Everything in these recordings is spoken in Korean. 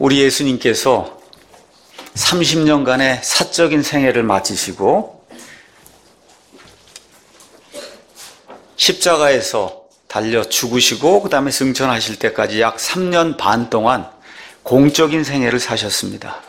우리 예수님께서 30년간의 사적인 생애를 마치시고 십자가에서 달려 죽으시고 그 다음에 승천하실 때까지 약 3년 반 동안 공적인 생애를 사셨습니다.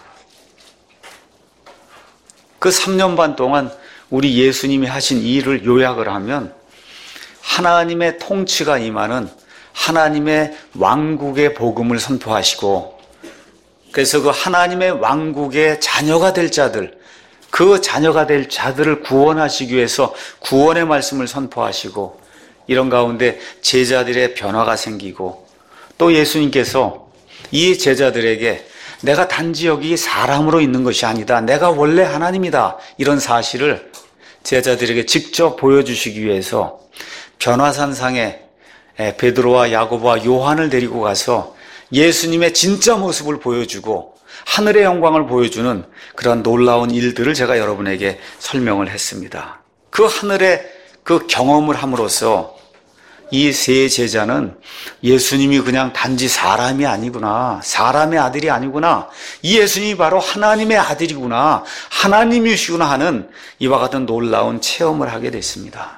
그 3년 반 동안 우리 예수님이 하신 일을 요약을 하면 하나님의 통치가 임하는 하나님의 왕국의 복음을 선포하시고, 그래서 그 하나님의 왕국의 자녀가 될 자들, 그 자녀가 될 자들을 구원하시기 위해서 구원의 말씀을 선포하시고, 이런 가운데 제자들의 변화가 생기고, 또 예수님께서 이 제자들에게 내가 단지 여기 사람으로 있는 것이 아니다, 내가 원래 하나님이다, 이런 사실을 제자들에게 직접 보여주시기 위해서 변화산상에 베드로와 야고보와 요한을 데리고 가서 예수님의 진짜 모습을 보여주고 하늘의 영광을 보여주는 그런 놀라운 일들을 제가 여러분에게 설명을 했습니다. 그 하늘의 그 경험을 함으로써 이 세 제자는 예수님이 그냥 단지 사람이 아니구나, 사람의 아들이 아니구나, 이 예수님이 바로 하나님의 아들이구나, 하나님이시구나 하는 이와 같은 놀라운 체험을 하게 됐습니다.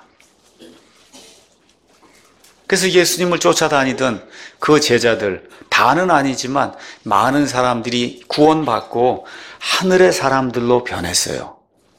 그래서 예수님을 쫓아다니던 그 제자들, 다는 아니지만 많은 사람들이 구원받고 하늘의 사람들로 변했어요.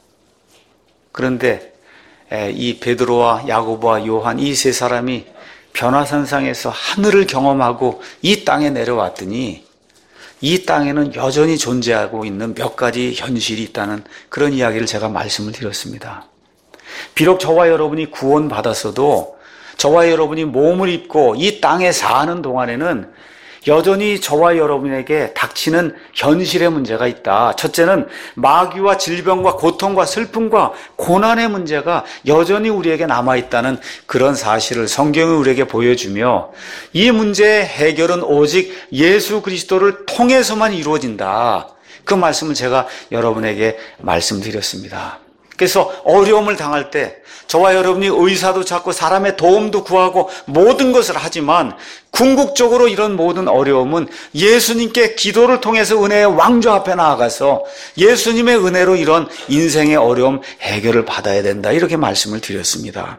그런데 이 베드로와 야고보와 요한, 이 세 사람이 변화산상에서 하늘을 경험하고 이 땅에 내려왔더니 이 땅에는 여전히 존재하고 있는 몇 가지 현실이 있다는 그런 이야기를 제가 말씀을 드렸습니다. 비록 저와 여러분이 구원받았어도 저와 여러분이 몸을 입고 이 땅에 사는 동안에는 여전히 저와 여러분에게 닥치는 현실의 문제가 있다. 첫째는 마귀와 질병과 고통과 슬픔과 고난의 문제가 여전히 우리에게 남아있다는 그런 사실을 성경이 우리에게 보여주며, 이 문제의 해결은 오직 예수 그리스도를 통해서만 이루어진다. 그 말씀을 제가 여러분에게 말씀드렸습니다. 그래서 어려움을 당할 때 저와 여러분이 의사도 찾고 사람의 도움도 구하고 모든 것을 하지만 궁극적으로 이런 모든 어려움은 예수님께 기도를 통해서 은혜의 왕좌 앞에 나아가서 예수님의 은혜로 이런 인생의 어려움 해결을 받아야 된다, 이렇게 말씀을 드렸습니다.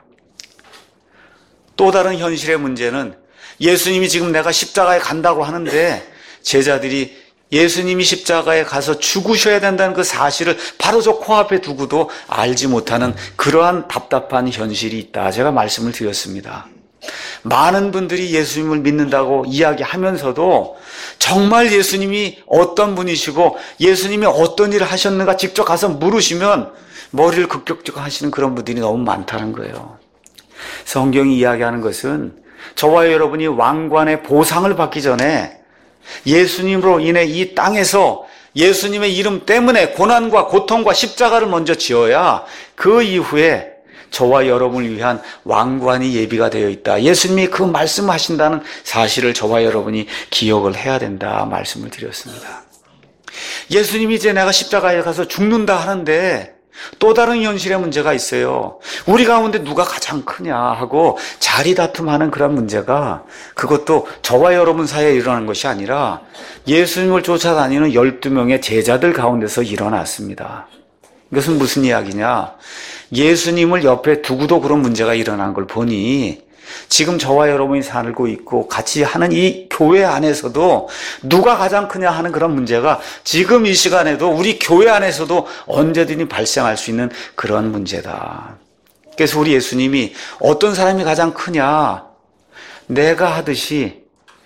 또 다른 현실의 문제는 예수님이 지금 내가 십자가에 간다고 하는데 제자들이 예수님이 십자가에 가서 죽으셔야 된다는 그 사실을 바로 저 코앞에 두고도 알지 못하는 그러한 답답한 현실이 있다, 제가 말씀을 드렸습니다. 많은 분들이 예수님을 믿는다고 이야기하면서도 정말 예수님이 어떤 분이시고 예수님이 어떤 일을 하셨는가 직접 가서 물으시면 머리를 극격적 하시는 그런 분들이 너무 많다는 거예요. 성경이 이야기하는 것은 저와 여러분이 왕관의 보상을 받기 전에 예수님으로 인해 이 땅에서 예수님의 이름 때문에 고난과 고통과 십자가를 먼저 지어야 그 이후에 저와 여러분을 위한 왕관이 예비가 되어 있다, 예수님이 그 말씀하신다는 사실을 저와 여러분이 기억을 해야 된다 말씀을 드렸습니다. 예수님이 이제 내가 십자가에 가서 죽는다 하는데 또 다른 현실의 문제가 있어요. 우리 가운데 누가 가장 크냐 하고 자리 다툼하는 그런 문제가, 그것도 저와 여러분 사이에 일어난 것이 아니라 예수님을 쫓아다니는 12명의 제자들 가운데서 일어났습니다. 이것은 무슨 이야기냐? 예수님을 옆에 두고도 그런 문제가 일어난 걸 보니 지금 저와 여러분이 살고 있고 같이 하는 이 교회 안에서도 누가 가장 크냐 하는 그런 문제가 지금 이 시간에도 우리 교회 안에서도 언제든지 발생할 수 있는 그런 문제다. 그래서 우리 예수님이 어떤 사람이 가장 크냐, 내가 하듯이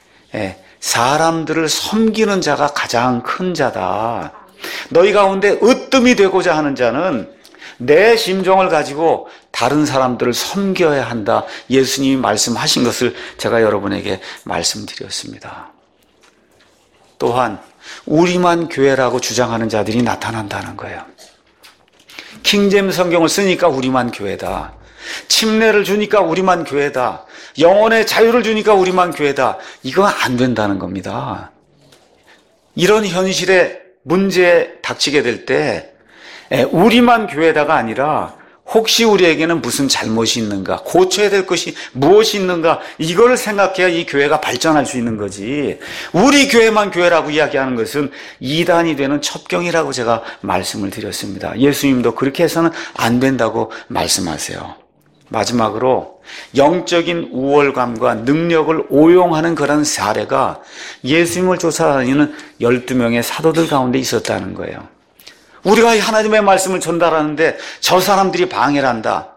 사람들을 섬기는 자가 가장 큰 자다. 너희 가운데 으뜸이 되고자 하는 자는 내 심정을 가지고 다른 사람들을 섬겨야 한다, 예수님이 말씀하신 것을 제가 여러분에게 말씀드렸습니다. 또한 우리만 교회라고 주장하는 자들이 나타난다는 거예요. 킹제임스 성경을 쓰니까 우리만 교회다, 침례를 주니까 우리만 교회다, 영혼의 자유를 주니까 우리만 교회다. 이거 안 된다는 겁니다. 이런 현실의 문제에 닥치게 될 때 우리만 교회다가 아니라 혹시 우리에게는 무슨 잘못이 있는가, 고쳐야 될 것이 무엇이 있는가, 이걸 생각해야 이 교회가 발전할 수 있는 거지. 우리 교회만 교회라고 이야기하는 것은 이단이 되는 첩경이라고 제가 말씀을 드렸습니다. 예수님도 그렇게 해서는 안 된다고 말씀하세요. 마지막으로 영적인 우월감과 능력을 오용하는 그런 사례가 예수님을 쫓아다니는 12명의 사도들 가운데 있었다는 거예요. 우리가 하나님의 말씀을 전달하는데 저 사람들이 방해를 한다.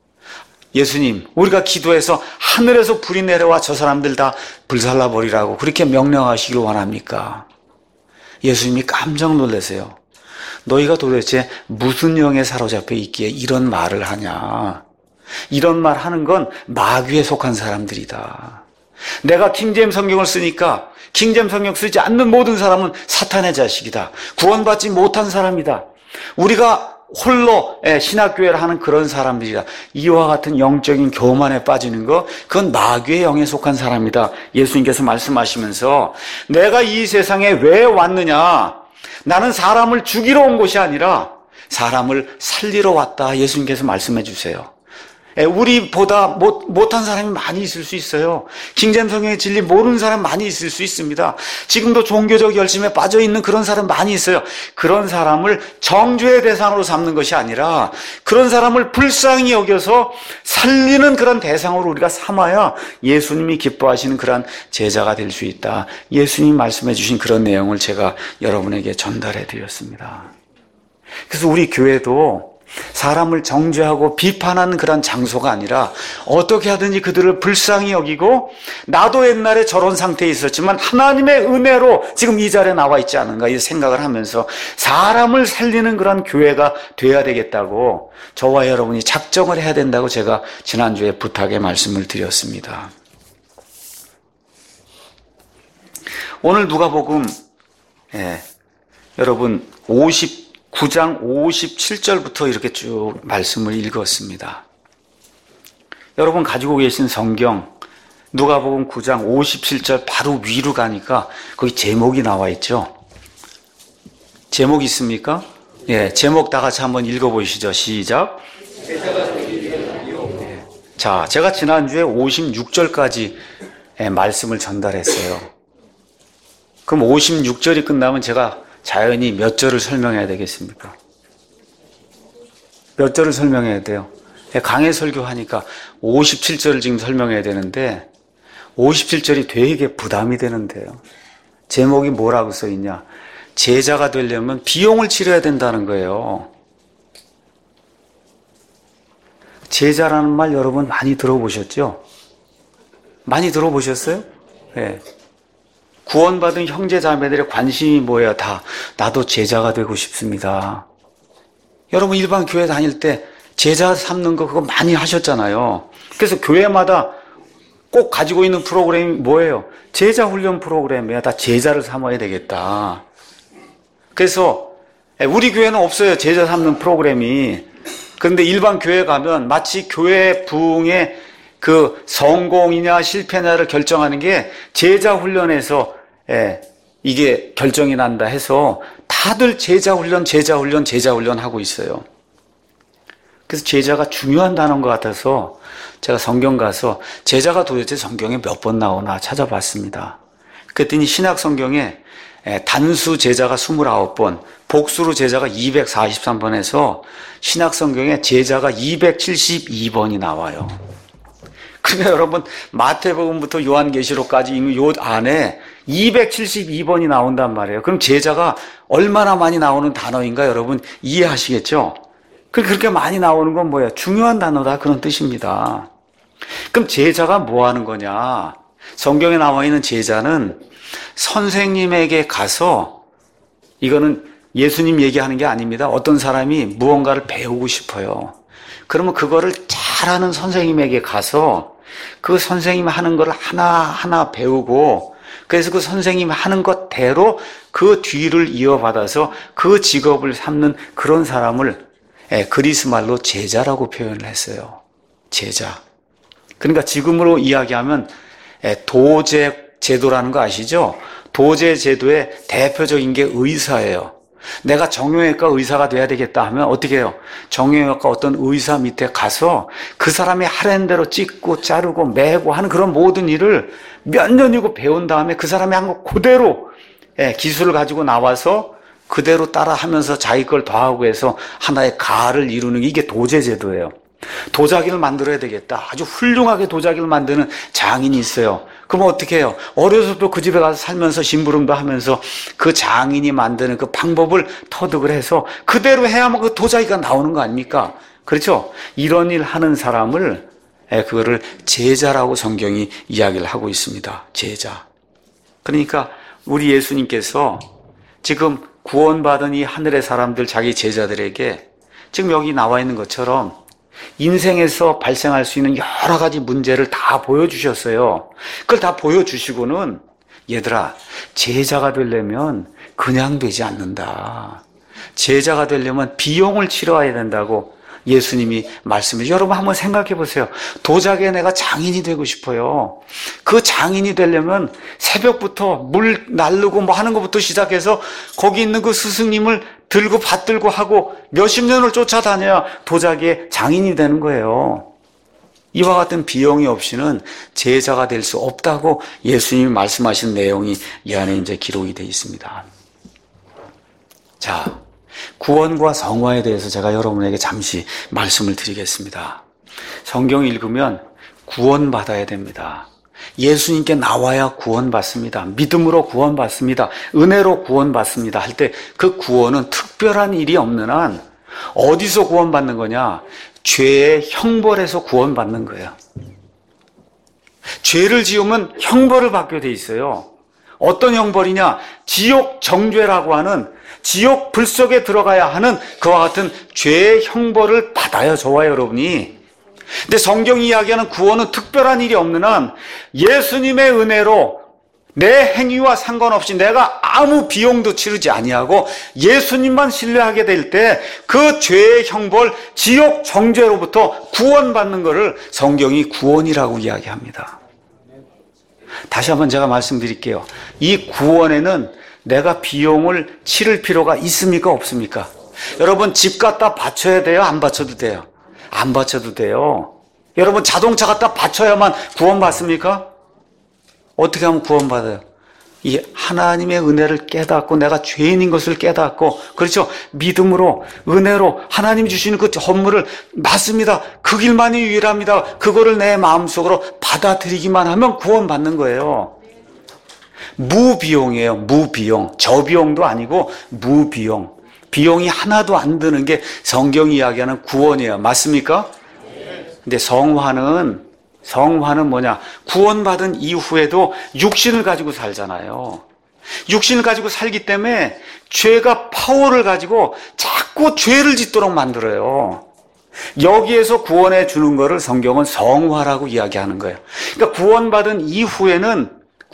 예수님, 우리가 기도해서 하늘에서 불이 내려와 저 사람들 다 불살라버리라고 그렇게 명령하시길 원합니까? 예수님이 깜짝 놀라세요. 너희가 도대체 무슨 영에 사로잡혀 있기에 이런 말을 하냐? 이런 말 하는 건 마귀에 속한 사람들이다. 내가 킹제임 성경을 쓰니까 킹제임 성경 쓰지 않는 모든 사람은 사탄의 자식이다. 구원받지 못한 사람이다. 우리가 홀로 신학교회를 하는 그런 사람들이다. 이와 같은 영적인 교만에 빠지는 거, 그건 마귀의 영에 속한 사람이다. 예수님께서 말씀하시면서 내가 이 세상에 왜 왔느냐? 나는 사람을 죽이러 온 것이 아니라 사람을 살리러 왔다. 예수님께서 말씀해 주세요. 우리보다 못한 사람이 많이 있을 수 있어요. 킹제임 성경의 진리 모르는 사람 많이 있을 수 있습니다. 지금도 종교적 열심에 빠져 있는 그런 사람 많이 있어요. 그런 사람을 정죄의 대상으로 삼는 것이 아니라 그런 사람을 불쌍히 여겨서 살리는 그런 대상으로 우리가 삼아야 예수님이 기뻐하시는 그런 제자가 될 수 있다. 예수님 말씀해 주신 그런 내용을 제가 여러분에게 전달해 드렸습니다. 그래서 우리 교회도 사람을 정죄하고 비판하는 그런 장소가 아니라 어떻게 하든지 그들을 불쌍히 여기고, 나도 옛날에 저런 상태에 있었지만 하나님의 은혜로 지금 이 자리에 나와 있지 않은가 이 생각을 하면서 사람을 살리는 그런 교회가 돼야 되겠다고 저와 여러분이 작정을 해야 된다고 제가 지난주에 부탁의 말씀을 드렸습니다. 오늘 누가복음 여러분 9장 57절부터 이렇게 쭉 말씀을 읽었습니다. 여러분 가지고 계신 성경 누가복음 9장 57절 바로 위로 가니까 거기 제목이 나와 있죠. 제목 있습니까? 예, 제목 다 같이 한번 읽어보시죠. 시작. 자, 제가 지난주에 56절까지 말씀을 전달했어요. 그럼 56절이 끝나면 제가 자연히 몇 절을 설명해야 되겠습니까? 몇 절을 설명해야 돼요? 강해 설교하니까 57절을 지금 설명해야 되는데 57절이 되게 부담이 되는데요. 제목이 뭐라고 써 있냐? 제자가 되려면 비용을 치러야 된다는 거예요. 제자라는 말 여러분 많이 들어보셨죠? 많이 들어보셨어요? 네. 구원받은 형제 자매들의 관심이 뭐예요? 다 나도 제자가 되고 싶습니다. 여러분 일반 교회 다닐 때 제자 삼는 거 그거 많이 하셨잖아요. 그래서 교회마다 꼭 가지고 있는 프로그램이 뭐예요? 제자 훈련 프로그램이야. 다 제자를 삼아야 되겠다. 그래서 우리 교회는 없어요. 제자 삼는 프로그램이. 그런데 일반 교회 가면 마치 교회 부흥의 그 성공이냐 실패냐를 결정하는 게 제자 훈련에서 이게 결정이 난다 해서 다들 제자 훈련 하고 있어요. 그래서 제자가 중요한 단어인 것 같아서 제가 성경 가서 제자가 도대체 성경에 몇 번 나오나 찾아봤습니다. 그랬더니 신약 성경에 단수 제자가 29번, 복수로 제자가 243번 해서 신약 성경에 제자가 272번이 나와요. 그러니까 여러분 마태복음부터 요한계시록까지 있는 요 안에 272번이 나온단 말이에요. 그럼 제자가 얼마나 많이 나오는 단어인가 여러분 이해하시겠죠? 그렇게 많이 나오는 건 뭐예요? 중요한 단어다 그런 뜻입니다. 그럼 제자가 뭐 하는 거냐? 성경에 나와 있는 제자는 선생님에게 가서, 이거는 예수님 얘기하는 게 아닙니다. 어떤 사람이 무언가를 배우고 싶어요. 그러면 그거를 잘하는 선생님에게 가서 그 선생님이 하는 걸 하나하나 배우고, 그래서 그 선생님이 하는 것대로 그 뒤를 이어받아서 그 직업을 삼는 그런 사람을 그리스 말로 제자라고 표현을 했어요. 제자. 그러니까 지금으로 이야기하면 도제 제도라는 거 아시죠? 도제 제도의 대표적인 게 의사예요. 내가 정형외과 의사가 돼야 되겠다 하면 어떻게 해요? 정형외과 어떤 의사 밑에 가서 그 사람이 하라는 대로 찍고 자르고 매고 하는 그런 모든 일을 몇 년이고 배운 다음에 그 사람이 한 거 그대로 기술을 가지고 나와서 그대로 따라하면서 자기 걸 더하고 해서 하나의 가를 이루는 게 이게 도제제도예요. 도자기를 만들어야 되겠다. 아주 훌륭하게 도자기를 만드는 장인이 있어요. 그럼 어떻게 해요? 어려서부터 그 집에 가서 살면서 심부름도 하면서 그 장인이 만드는 그 방법을 터득을 해서 그대로 해야만 그 도자기가 나오는 거 아닙니까? 그렇죠? 이런 일 하는 사람을 그거를 제자라고 성경이 이야기를 하고 있습니다. 제자. 그러니까 우리 예수님께서 지금 구원받은 이 하늘의 사람들 자기 제자들에게 지금 여기 나와 있는 것처럼 인생에서 발생할 수 있는 여러 가지 문제를 다 보여주셨어요. 그걸 다 보여주시고는 얘들아, 제자가 되려면 그냥 되지 않는다. 제자가 되려면 비용을 치러야 된다고 예수님이 말씀해. 여러분 한번 생각해 보세요. 도자기에 내가 장인이 되고 싶어요. 그 장인이 되려면 새벽부터 물 날르고 뭐 하는 것부터 시작해서 거기 있는 그 스승님을 들고 받들고 하고 몇십 년을 쫓아다녀야 도자기의 장인이 되는 거예요. 이와 같은 비용이 없이는 제자가 될 수 없다고 예수님이 말씀하신 내용이 이 안에 이제 기록이 되어 있습니다. 자, 구원과 성화에 대해서 제가 여러분에게 잠시 말씀을 드리겠습니다. 성경 읽으면 구원받아야 됩니다. 예수님께 나와야 구원받습니다. 믿음으로 구원받습니다. 은혜로 구원받습니다. 할 때 그 구원은 특별한 일이 없는 한 어디서 구원받는 거냐? 죄의 형벌에서 구원받는 거예요. 죄를 지으면 형벌을 받게 돼 있어요. 어떤 형벌이냐? 지옥 정죄라고 하는 지옥 불 속에 들어가야 하는 그와 같은 죄의 형벌을 받아요. 저와 여러분이. 근데 성경이 이야기하는 구원은 특별한 일이 없는 한 예수님의 은혜로 내 행위와 상관없이 내가 아무 비용도 치르지 아니하고 예수님만 신뢰하게 될 때 그 죄의 형벌, 지옥 정죄로부터 구원받는 것을 성경이 구원이라고 이야기합니다. 다시 한번 제가 말씀드릴게요. 이 구원에는 내가 비용을 치를 필요가 있습니까? 없습니까? 여러분 집 갖다 바쳐야 돼요? 안 바쳐도 돼요? 안 바쳐도 돼요. 여러분 자동차 갖다 바쳐야만 구원받습니까? 어떻게 하면 구원받아요? 이 하나님의 은혜를 깨닫고 내가 죄인인 것을 깨닫고 그렇죠? 믿음으로 은혜로 하나님 주시는 그 선물을 맞습니다. 그 길만이 유일합니다. 그거를 내 마음속으로 받아들이기만 하면 구원받는 거예요. 무비용이에요. 무비용. 저비용도 아니고 무비용. 비용이 하나도 안 드는 게 성경이 이야기하는 구원이에요. 맞습니까? 근데 성화는 뭐냐? 구원받은 이후에도 육신을 가지고 살잖아요. 육신을 가지고 살기 때문에 죄가 파워를 가지고 자꾸 죄를 짓도록 만들어요. 여기에서 구원해 주는 것을 성경은 성화라고 이야기하는 거예요. 그러니까 구원받은 이후에는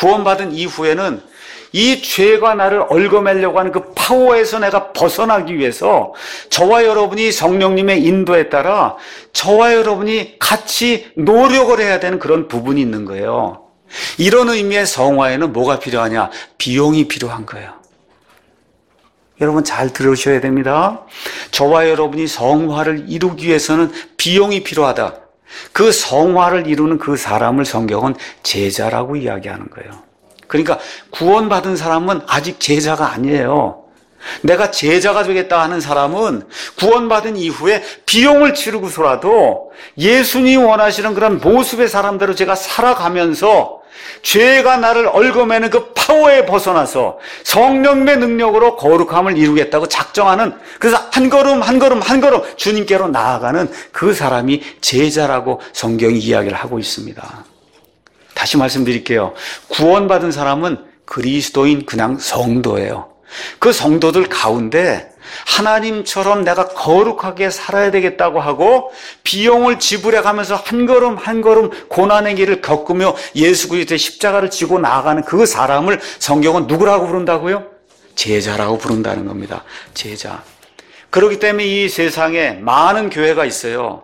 이 죄가 나를 얽어매려고 하는 그 파워에서 내가 벗어나기 위해서 저와 여러분이 성령님의 인도에 따라 저와 여러분이 같이 노력을 해야 되는 그런 부분이 있는 거예요. 이런 의미의 성화에는 뭐가 필요하냐? 비용이 필요한 거예요. 여러분 잘 들으셔야 됩니다. 저와 여러분이 성화를 이루기 위해서는 비용이 필요하다. 그 성화를 이루는 그 사람을 성경은 제자라고 이야기하는 거예요. 그러니까 구원받은 사람은 아직 제자가 아니에요. 내가 제자가 되겠다 하는 사람은 구원받은 이후에 비용을 치르고서라도 예수님이 원하시는 그런 모습의 사람대로 제가 살아가면서 죄가 나를 얽어매는 그 파워에 벗어나서 성령의 능력으로 거룩함을 이루겠다고 작정하는, 그래서 한 걸음 한 걸음 한 걸음 주님께로 나아가는 그 사람이 제자라고 성경이 이야기를 하고 있습니다. 다시 말씀드릴게요. 구원받은 사람은 그리스도인 그냥 성도예요. 그 성도들 가운데 하나님처럼 내가 거룩하게 살아야 되겠다고 하고 비용을 지불해 가면서 한 걸음 한 걸음 고난의 길을 겪으며 예수 그리스도의 십자가를 지고 나아가는 그 사람을 성경은 누구라고 부른다고요? 제자라고 부른다는 겁니다. 제자. 그렇기 때문에 이 세상에 많은 교회가 있어요.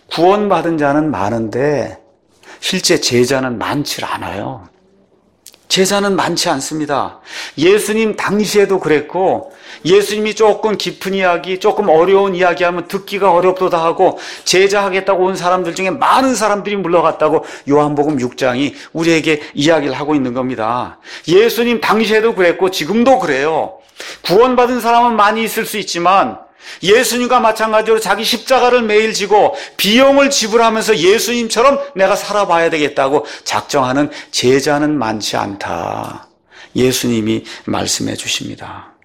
구원받은 자는 많은데 실제 제자는 많지 않아요. 제자는 많지 않습니다. 예수님 당시에도 그랬고, 예수님이 조금 깊은 이야기, 조금 어려운 이야기하면 듣기가 어렵도다 하고 제자하겠다고 온 사람들 중에 많은 사람들이 물러갔다고 요한복음 6장이 우리에게 이야기를 하고 있는 겁니다. 예수님 당시에도 그랬고 지금도 그래요. 구원받은 사람은 많이 있을 수 있지만 예수님과 마찬가지로 자기 십자가를 매일 지고 비용을 지불하면서 예수님처럼 내가 살아봐야 되겠다고 작정하는 제자는 많지 않다. 예수님이 말씀해 주십니다.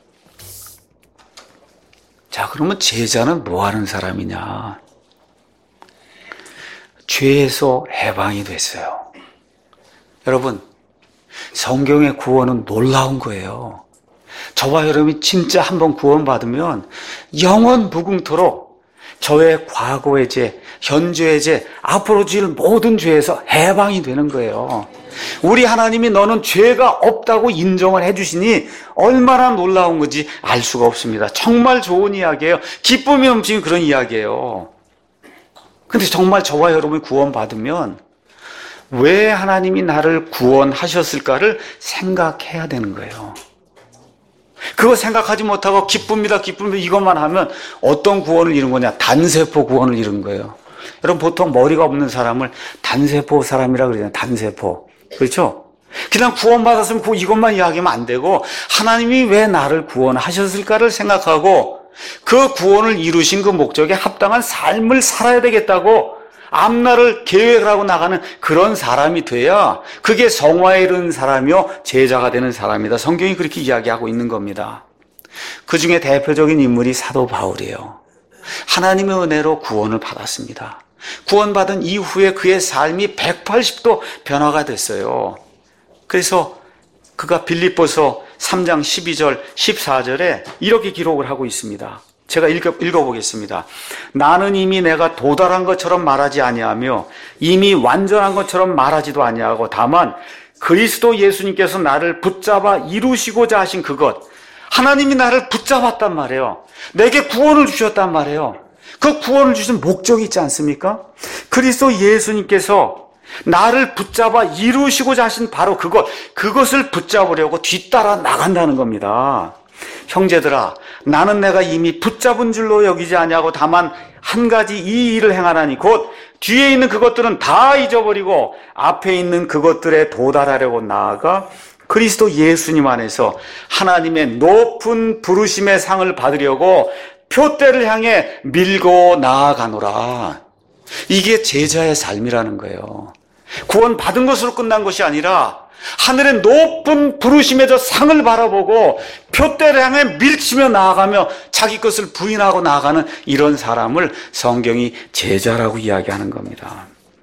자, 그러면 제자는 뭐 하는 사람이냐? 죄에서 해방이 됐어요. 여러분, 성경의 구원은 놀라운 거예요. 저와 여러분이 진짜 한번 구원받으면 영원 무궁토록 저의 과거의 죄, 현재의 죄, 앞으로 지을 모든 죄에서 해방이 되는 거예요. 우리 하나님이 너는 죄가 없다고 인정을 해주시니 얼마나 놀라운 건지 알 수가 없습니다. 정말 좋은 이야기예요. 기쁨이 넘치는 그런 이야기예요. 근데 정말 저와 여러분이 구원받으면 왜 하나님이 나를 구원하셨을까를 생각해야 되는 거예요. 그거 생각하지 못하고 기쁩니다 이것만 하면 어떤 구원을 이룬 거냐? 단세포 구원을 이룬 거예요. 여러분, 보통 머리가 없는 사람을 단세포 사람이라 그러잖아요. 단세포. 그렇죠? 그냥 구원받았으면 이것만 이야기하면 안 되고 하나님이 왜 나를 구원하셨을까를 생각하고 그 구원을 이루신 그 목적에 합당한 삶을 살아야 되겠다고 앞날을 계획을 하고 나가는 그런 사람이 돼야 그게 성화에 이르는 사람이요 제자가 되는 사람이다. 성경이 그렇게 이야기하고 있는 겁니다. 그 중에 대표적인 인물이 사도 바울이에요. 하나님의 은혜로 구원을 받았습니다. 구원받은 이후에 그의 삶이 180도 변화가 됐어요. 그래서 그가 빌립보서 3장 12절 14절에 이렇게 기록을 하고 있습니다. 제가 읽어보겠습니다. 나는 이미 내가 도달한 것처럼 말하지 아니하며 이미 완전한 것처럼 말하지도 아니하고 다만 그리스도 예수님께서 나를 붙잡아 이루시고자 하신 그것, 하나님이 나를 붙잡았단 말이에요. 내게 구원을 주셨단 말이에요. 그 구원을 주신 목적이 있지 않습니까? 그리스도 예수님께서 나를 붙잡아 이루시고자 하신 바로 그것을 붙잡으려고 뒤따라 나간다는 겁니다. 형제들아, 나는 내가 이미 붙잡은 줄로 여기지 아니하고 다만 한 가지 이 일을 행하나니 곧 뒤에 있는 그것들은 다 잊어버리고 앞에 있는 그것들에 도달하려고 나아가 그리스도 예수님 안에서 하나님의 높은 부르심의 상을 받으려고 표대를 향해 밀고 나아가노라. 이게 제자의 삶이라는 거예요. 구원 받은 것으로 끝난 것이 아니라 하늘의 높은 부르심의 저 상을 바라보고 표대를 향해 밀치며 나아가며 자기 것을 부인하고 나아가는 이런 사람을 성경이 제자라고 이야기하는 겁니다.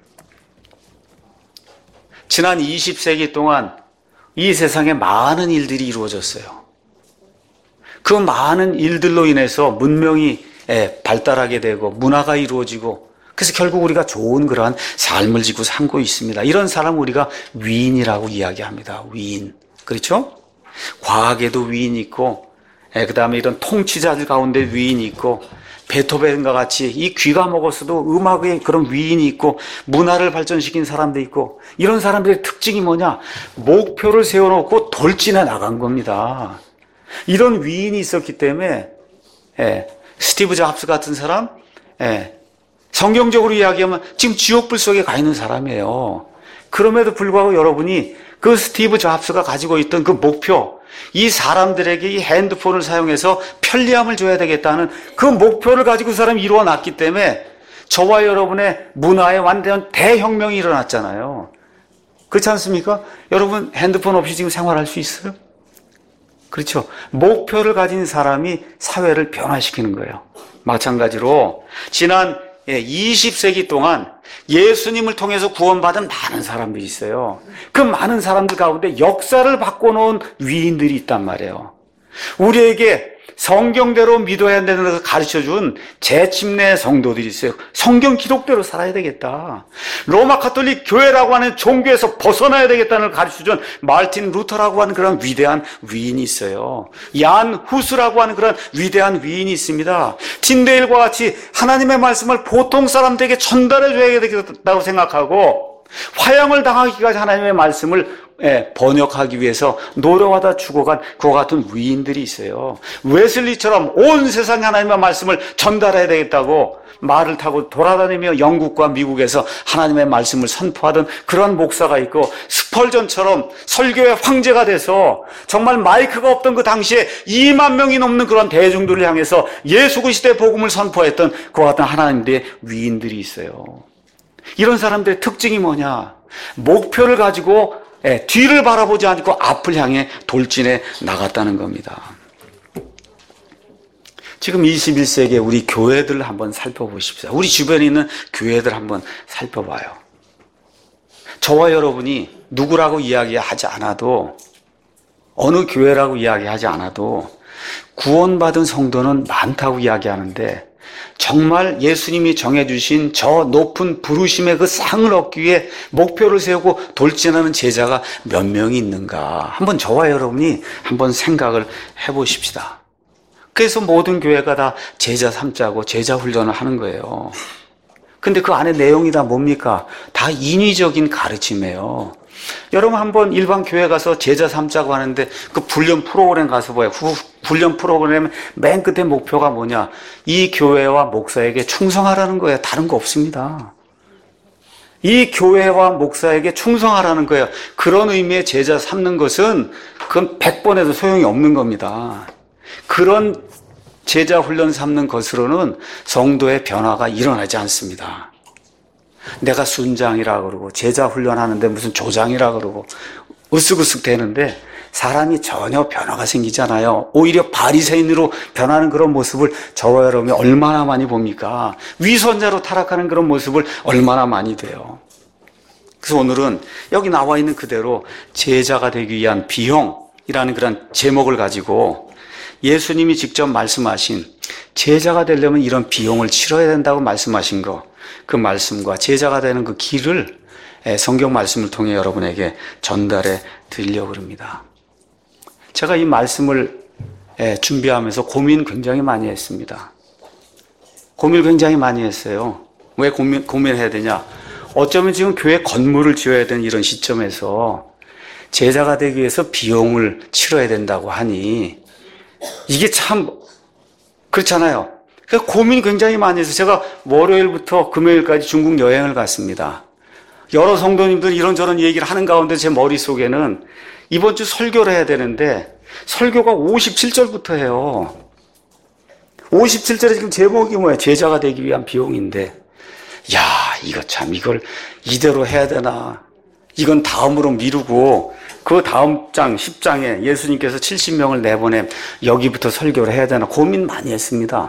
지난 20세기 동안 이 세상에 많은 일들이 이루어졌어요. 그 많은 일들로 인해서 문명이 발달하게 되고 문화가 이루어지고 그래서 결국 우리가 좋은 그러한 삶을 지고 살고 있습니다. 이런 사람 우리가 위인이라고 이야기합니다. 위인. 그렇죠? 과학에도 위인이 있고, 그 다음에 이런 통치자들 가운데 위인이 있고, 베토벤과 같이 이 귀가 먹었어도 음악에 그런 위인이 있고, 문화를 발전시킨 사람도 있고, 이런 사람들의 특징이 뭐냐? 목표를 세워놓고 돌진해 나간 겁니다. 이런 위인이 있었기 때문에, 스티브 잡스 같은 사람, 성경적으로 이야기하면 지금 지옥불 속에 가 있는 사람이에요. 그럼에도 불구하고 여러분이 그 스티브 잡스가 가지고 있던 그 목표, 이 사람들에게 이 핸드폰을 사용해서 편리함을 줘야 되겠다는 그 목표를 가지고 그 사람이 이루어놨기 때문에 저와 여러분의 문화에 완전 대혁명이 일어났잖아요. 그렇지 않습니까? 여러분 핸드폰 없이 지금 생활할 수 있어요? 그렇죠. 목표를 가진 사람이 사회를 변화시키는 거예요. 마찬가지로 지난 20세기 동안 예수님을 통해서 구원받은 많은 사람들이 있어요. 그 많은 사람들 가운데 역사를 바꿔놓은 위인들이 있단 말이에요. 우리에게 성경대로 믿어야 되는 것을 가르쳐준 재침내 성도들이 있어요. 성경 기록대로 살아야 되겠다. 로마 가톨릭 교회라고 하는 종교에서 벗어나야 되겠다는 걸 가르쳐준 마르틴 루터라고 하는 그런 위대한 위인이 있어요. 얀 후스라고 하는 그런 위대한 위인이 있습니다. 틴데일과 같이 하나님의 말씀을 보통 사람들에게 전달해 줘야 되겠다고 생각하고 화양을 당하기까지 하나님의 말씀을 번역하기 위해서 노력하다 죽어간 그와 같은 위인들이 있어요. 웨슬리처럼 온 세상에 하나님의 말씀을 전달해야 되겠다고 말을 타고 돌아다니며 영국과 미국에서 하나님의 말씀을 선포하던 그런 목사가 있고, 스펄전처럼 설교의 황제가 돼서 정말 마이크가 없던 그 당시에 2만 명이 넘는 그런 대중들을 향해서 예수 그리스도의 복음을 선포했던 그와 같은 하나님의 위인들이 있어요. 이런 사람들의 특징이 뭐냐? 목표를 가지고 뒤를 바라보지 않고 앞을 향해 돌진해 나갔다는 겁니다. 지금 21세기에 우리 교회들을 한번 살펴보십시오. 우리 주변에 있는 교회들 한번 살펴봐요. 저와 여러분이 누구라고 이야기하지 않아도, 어느 교회라고 이야기하지 않아도 구원받은 성도는 많다고 이야기하는데, 정말 예수님이 정해주신 저 높은 부르심의 그 상을 얻기 위해 목표를 세우고 돌진하는 제자가 몇 명이 있는가? 한번 저와 여러분이 한번 생각을 해보십시다. 그래서 모든 교회가 다 제자 삼자고 제자 훈련을 하는 거예요. 근데 그 안에 내용이 다 뭡니까? 다 인위적인 가르침이에요. 여러분 한번 일반 교회 가서 제자 삼자고 하는데 그 훈련 프로그램 가서 봐요. 훈련 프로그램 맨 끝에 목표가 뭐냐? 이 교회와 목사에게 충성하라는 거예요. 다른 거 없습니다. 이 교회와 목사에게 충성하라는 거예요. 그런 의미의 제자 삼는 것은 그건 100번 해도 소용이 없는 겁니다. 그런 제자 훈련 삼는 것으로는 성도의 변화가 일어나지 않습니다. 내가 순장이라 그러고 제자 훈련하는데 무슨 조장이라 그러고 으쓱으쓱 되는데 사람이 전혀 변화가 생기잖아요. 오히려 바리새인으로 변하는 그런 모습을 저와 여러분이 얼마나 많이 봅니까? 위선자로 타락하는 그런 모습을 얼마나 많이 돼요. 그래서 오늘은 여기 나와 있는 그대로 제자가 되기 위한 비용이라는 그런 제목을 가지고 예수님이 직접 말씀하신, 제자가 되려면 이런 비용을 치러야 된다고 말씀하신 거, 그 말씀과 제자가 되는 그 길을 성경 말씀을 통해 여러분에게 전달해 드리려고 합니다. 제가 이 말씀을 준비하면서 고민 굉장히 많이 했습니다. 고민을 굉장히 많이 했어요. 왜 고민해야 되냐? 어쩌면 지금 교회 건물을 지어야 되는 이런 시점에서 제자가 되기 위해서 비용을 치러야 된다고 하니 이게 참 그렇잖아요. 그래서 고민 굉장히 많이 해서 제가 월요일부터 금요일까지 중국 여행을 갔습니다. 여러 성도님들이 이런저런 얘기를 하는 가운데 제 머릿속에는 이번 주 설교를 해야 되는데 설교가 57절부터 해요. 57절에 지금 제목이 뭐예요? 제자가 되기 위한 비용인데, 야, 이거 참 이걸 이대로 해야 되나? 이건 다음으로 미루고 그 다음 장 10장에 예수님께서 70명을 내보내 여기부터 설교를 해야 되나 고민 많이 했습니다.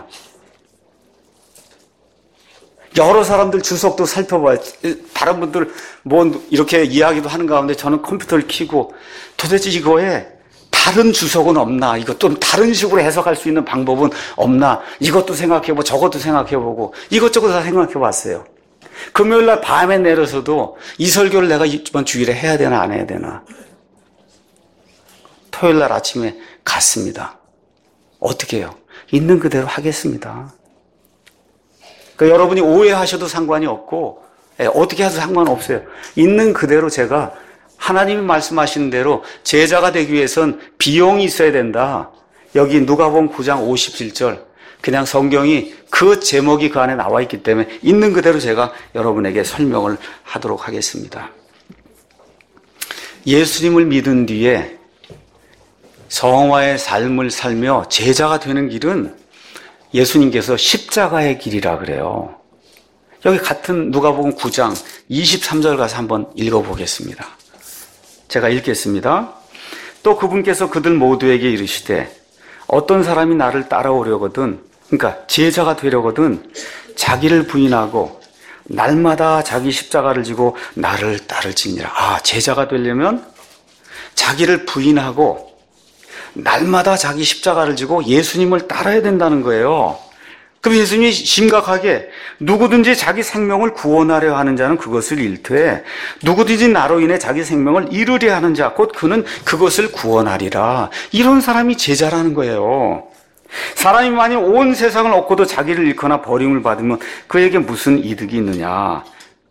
여러 사람들 주석도 살펴봐요. 다른 분들 뭐 이렇게 이야기도 하는 가운데 저는 컴퓨터를 켜고 도대체 이거에 다른 주석은 없나? 이것 좀 다른 식으로 해석할 수 있는 방법은 없나? 이것도 생각해보고 저것도 생각해보고 이것저것 다 생각해봤어요. 금요일날 밤에 내려서도 이 설교를 내가 이번 주일에 해야 되나 안 해야 되나? 토요일날 아침에 갔습니다. 어떻게 해요? 있는 그대로 하겠습니다. 그러니까 여러분이 오해하셔도 상관이 없고 어떻게 해도 상관없어요. 있는 그대로 제가 하나님이 말씀하시는 대로 제자가 되기 위해선 비용이 있어야 된다. 여기 누가복음 9장 57절 그냥 성경이 그 제목이 그 안에 나와 있기 때문에 있는 그대로 제가 여러분에게 설명을 하도록 하겠습니다. 예수님을 믿은 뒤에 성화의 삶을 살며 제자가 되는 길은 예수님께서 십자가의 길이라 그래요. 여기 같은 누가복음 9장 23절 가서 한번 읽어보겠습니다. 제가 읽겠습니다. 또 그분께서 그들 모두에게 이르시되 어떤 사람이 나를 따라오려거든, 그러니까 제자가 되려거든 자기를 부인하고 날마다 자기 십자가를 지고 나를 따를지니라. 아, 제자가 되려면 자기를 부인하고 날마다 자기 십자가를 지고 예수님을 따라야 된다는 거예요. 그럼 예수님이 심각하게 누구든지 자기 생명을 구원하려 하는 자는 그것을 잃되 누구든지 나로 인해 자기 생명을 잃으려 하는 자 곧 그는 그것을 구원하리라. 이런 사람이 제자라는 거예요. 사람이 만약 온 세상을 얻고도 자기를 잃거나 버림을 받으면 그에게 무슨 이득이 있느냐.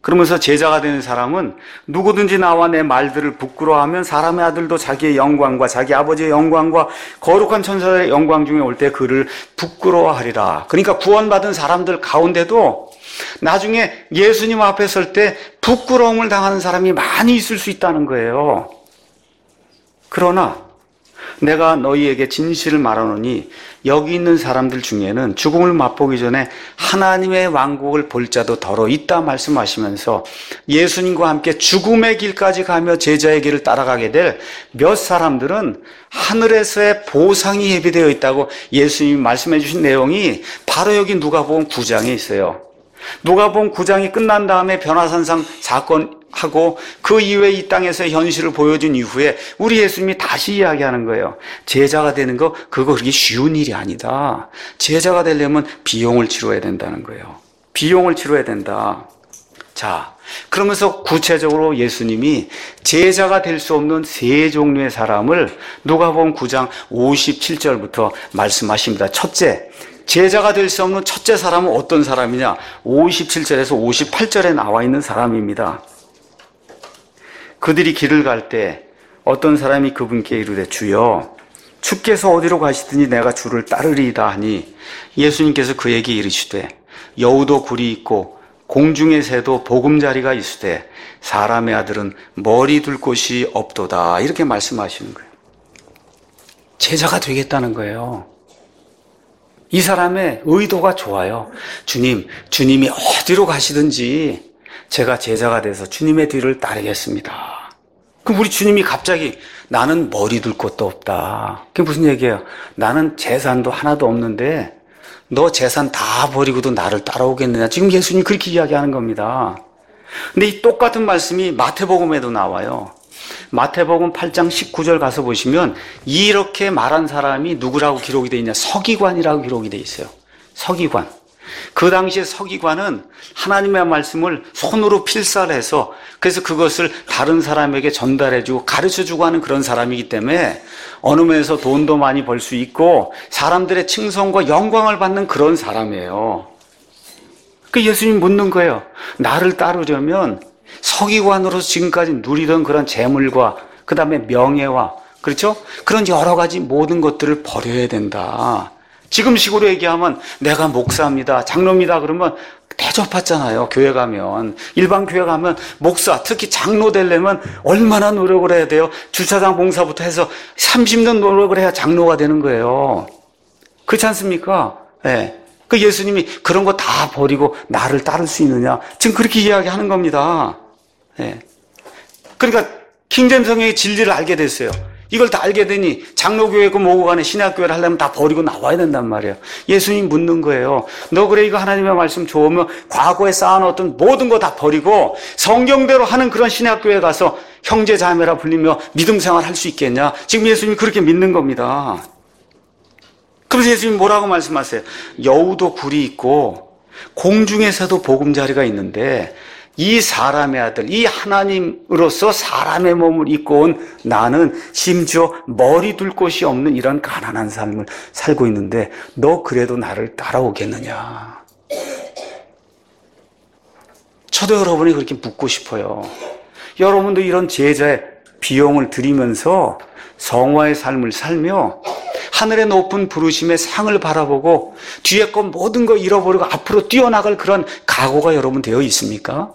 그러면서 제자가 되는 사람은 누구든지 나와 내 말들을 부끄러워하면 사람의 아들도 자기의 영광과 자기 아버지의 영광과 거룩한 천사의 영광 중에 올 때 그를 부끄러워하리라. 그러니까 구원받은 사람들 가운데도 나중에 예수님 앞에 설 때 부끄러움을 당하는 사람이 많이 있을 수 있다는 거예요. 그러나 내가 너희에게 진실을 말하노니 여기 있는 사람들 중에는 죽음을 맛보기 전에 하나님의 왕국을 볼 자도 더러 있다 말씀하시면서 예수님과 함께 죽음의 길까지 가며 제자의 길을 따라가게 될 몇 사람들은 하늘에서의 보상이 예비되어 있다고 예수님이 말씀해 주신 내용이 바로 여기 누가복음 9장에 있어요. 누가복음 9장이 끝난 다음에 변화산상 사건하고 그 이후에 이 땅에서의 현실을 보여준 이후에 우리 예수님이 다시 이야기하는 거예요. 제자가 되는 거 그거 그렇게 쉬운 일이 아니다. 제자가 되려면 비용을 치러야 된다는 거예요. 비용을 치러야 된다. 자, 그러면서 구체적으로 예수님이 제자가 될 수 없는 세 종류의 사람을 누가복음 9장 57절부터 말씀하십니다. 첫째, 제자가 될 수 없는 첫째 사람은 어떤 사람이냐? 57절에서 58절에 나와 있는 사람입니다. 그들이 길을 갈 때 어떤 사람이 그분께 이르되 주여 주께서 어디로 가시더니 내가 주를 따르리이다 하니 예수님께서 그에게 이르시되 여우도 굴이 있고 공중의 새도 보금자리가 있으되 사람의 아들은 머리 둘 곳이 없도다. 이렇게 말씀하시는 거예요. 제자가 되겠다는 거예요. 이 사람의 의도가 좋아요. 주님이 어디로 가시든지 제가 제자가 돼서 주님의 뒤를 따르겠습니다. 그럼 우리 주님이 갑자기 나는 머리 둘 곳도 없다. 그게 무슨 얘기예요? 나는 재산도 하나도 없는데 너 재산 다 버리고도 나를 따라오겠느냐. 지금 예수님이 그렇게 이야기하는 겁니다. 근데 이 똑같은 말씀이 마태복음에도 나와요. 마태복음 8장 19절 가서 보시면 이렇게 말한 사람이 누구라고 기록이 되어 있냐? 서기관이라고 기록이 되어 있어요. 서기관. 그 당시에 서기관은 하나님의 말씀을 손으로 필사해서 그래서 그것을 다른 사람에게 전달해주고 가르쳐주고 하는 그런 사람이기 때문에 어느 면에서 돈도 많이 벌 수 있고 사람들의 칭송과 영광을 받는 그런 사람이에요. 그 예수님 묻는 거예요. 나를 따르려면 서기관으로서 지금까지 누리던 그런 재물과 그 다음에 명예와 그렇죠? 그런 여러 가지 모든 것들을 버려야 된다. 지금식으로 얘기하면 내가 목사입니다, 장로입니다 그러면 대접받잖아요. 교회 가면 일반 교회 가면 목사 특히 장로 되려면 얼마나 노력을 해야 돼요? 주차장 봉사부터 해서 30년 노력을 해야 장로가 되는 거예요. 그렇지 않습니까? 네. 그 예수님이 그런 거 다 버리고 나를 따를 수 있느냐? 지금 그렇게 이야기하는 겁니다. 네. 그러니까 킹제임스 성경의 진리를 알게 됐어요. 이걸 다 알게 되니 장로교회고 뭐고 간에 신학교회를 하려면 다 버리고 나와야 된단 말이에요. 예수님이 묻는 거예요. 너 그래 이거 하나님의 말씀 좋으면 과거에 쌓아놓았던 모든 거 다 버리고 성경대로 하는 그런 신학교회 가서 형제 자매라 불리며 믿음 생활 할 수 있겠냐? 지금 예수님이 그렇게 믿는 겁니다. 그래서 예수님이 뭐라고 말씀하세요? 여우도 굴이 있고 공중에서도 보금자리가 있는데 이 사람의 아들, 이 하나님으로서 사람의 몸을 입고 온 나는 심지어 머리 둘 곳이 없는 이런 가난한 삶을 살고 있는데 너 그래도 나를 따라오겠느냐? 저도 여러분이 그렇게 묻고 싶어요. 여러분도 이런 제자의 비용을 들이면서 성화의 삶을 살며 하늘의 높은 부르심의 상을 바라보고 뒤에 것 모든 거 잃어버리고 앞으로 뛰어나갈 그런 각오가 여러분 되어 있습니까?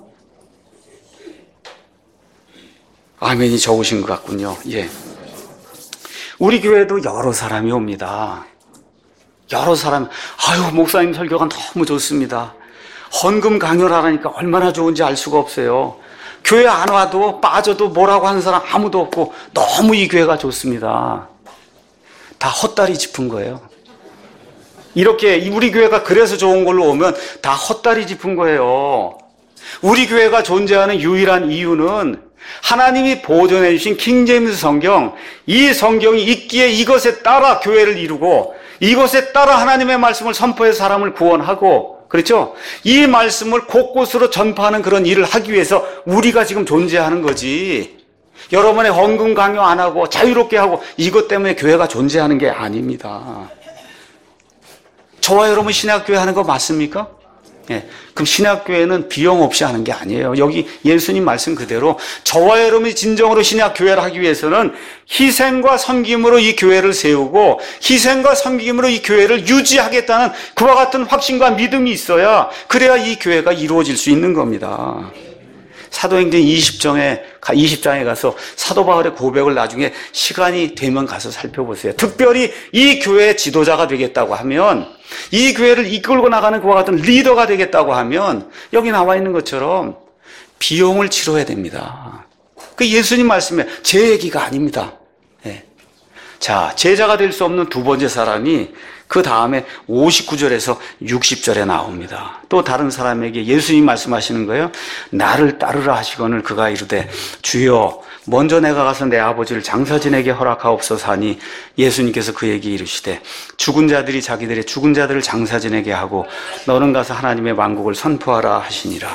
아멘이 적으신 것 같군요. 예. 우리 교회도 여러 사람이 옵니다. 여러 사람, 아유, 목사님 설교가 너무 좋습니다. 헌금 강요를 하라니까 얼마나 좋은지 알 수가 없어요. 교회 안 와도 빠져도 뭐라고 하는 사람 아무도 없고 너무 이 교회가 좋습니다. 다 헛다리 짚은 거예요. 이렇게 우리 교회가 그래서 좋은 걸로 오면 다 헛다리 짚은 거예요. 우리 교회가 존재하는 유일한 이유는 하나님이 보존해 주신 킹제임스 성경, 이 성경이 있기에 이것에 따라 교회를 이루고 이것에 따라 하나님의 말씀을 선포해서 사람을 구원하고 그렇죠? 이 말씀을 곳곳으로 전파하는 그런 일을 하기 위해서 우리가 지금 존재하는 거지. 여러분의 헌금 강요 안 하고 자유롭게 하고 이것 때문에 교회가 존재하는 게 아닙니다. 저와 여러분 신학교회 하는 거 맞습니까? 예. 그럼 신약교회는 비용 없이 하는 게 아니에요. 여기 예수님 말씀 그대로 저와 여러분이 진정으로 신약교회를 하기 위해서는 희생과 섬김으로 이 교회를 세우고 희생과 섬김으로 이 교회를 유지하겠다는 그와 같은 확신과 믿음이 있어야 그래야 이 교회가 이루어질 수 있는 겁니다. 사도행전 20장에 가서 사도 바울의 고백을 나중에 시간이 되면 가서 살펴보세요. 특별히 이 교회의 지도자가 되겠다고 하면 이 교회를 이끌고 나가는 그와 같은 리더가 되겠다고 하면 여기 나와 있는 것처럼 비용을 치러야 됩니다. 그 예수님 말씀에 제 얘기가 아닙니다. 네. 자, 제자가 될 수 없는 두 번째 사람이 그 다음에 59절에서 60절에 나옵니다. 또 다른 사람에게 예수님 말씀하시는 거예요. 나를 따르라 하시거늘 그가 이르되 주여 먼저 내가 가서 내 아버지를 장사진에게 허락하옵소서 하니 예수님께서 그에게 이르시되 죽은 자들이 자기들의 죽은 자들을 장사진에게 하고 너는 가서 하나님의 왕국을 선포하라 하시니라.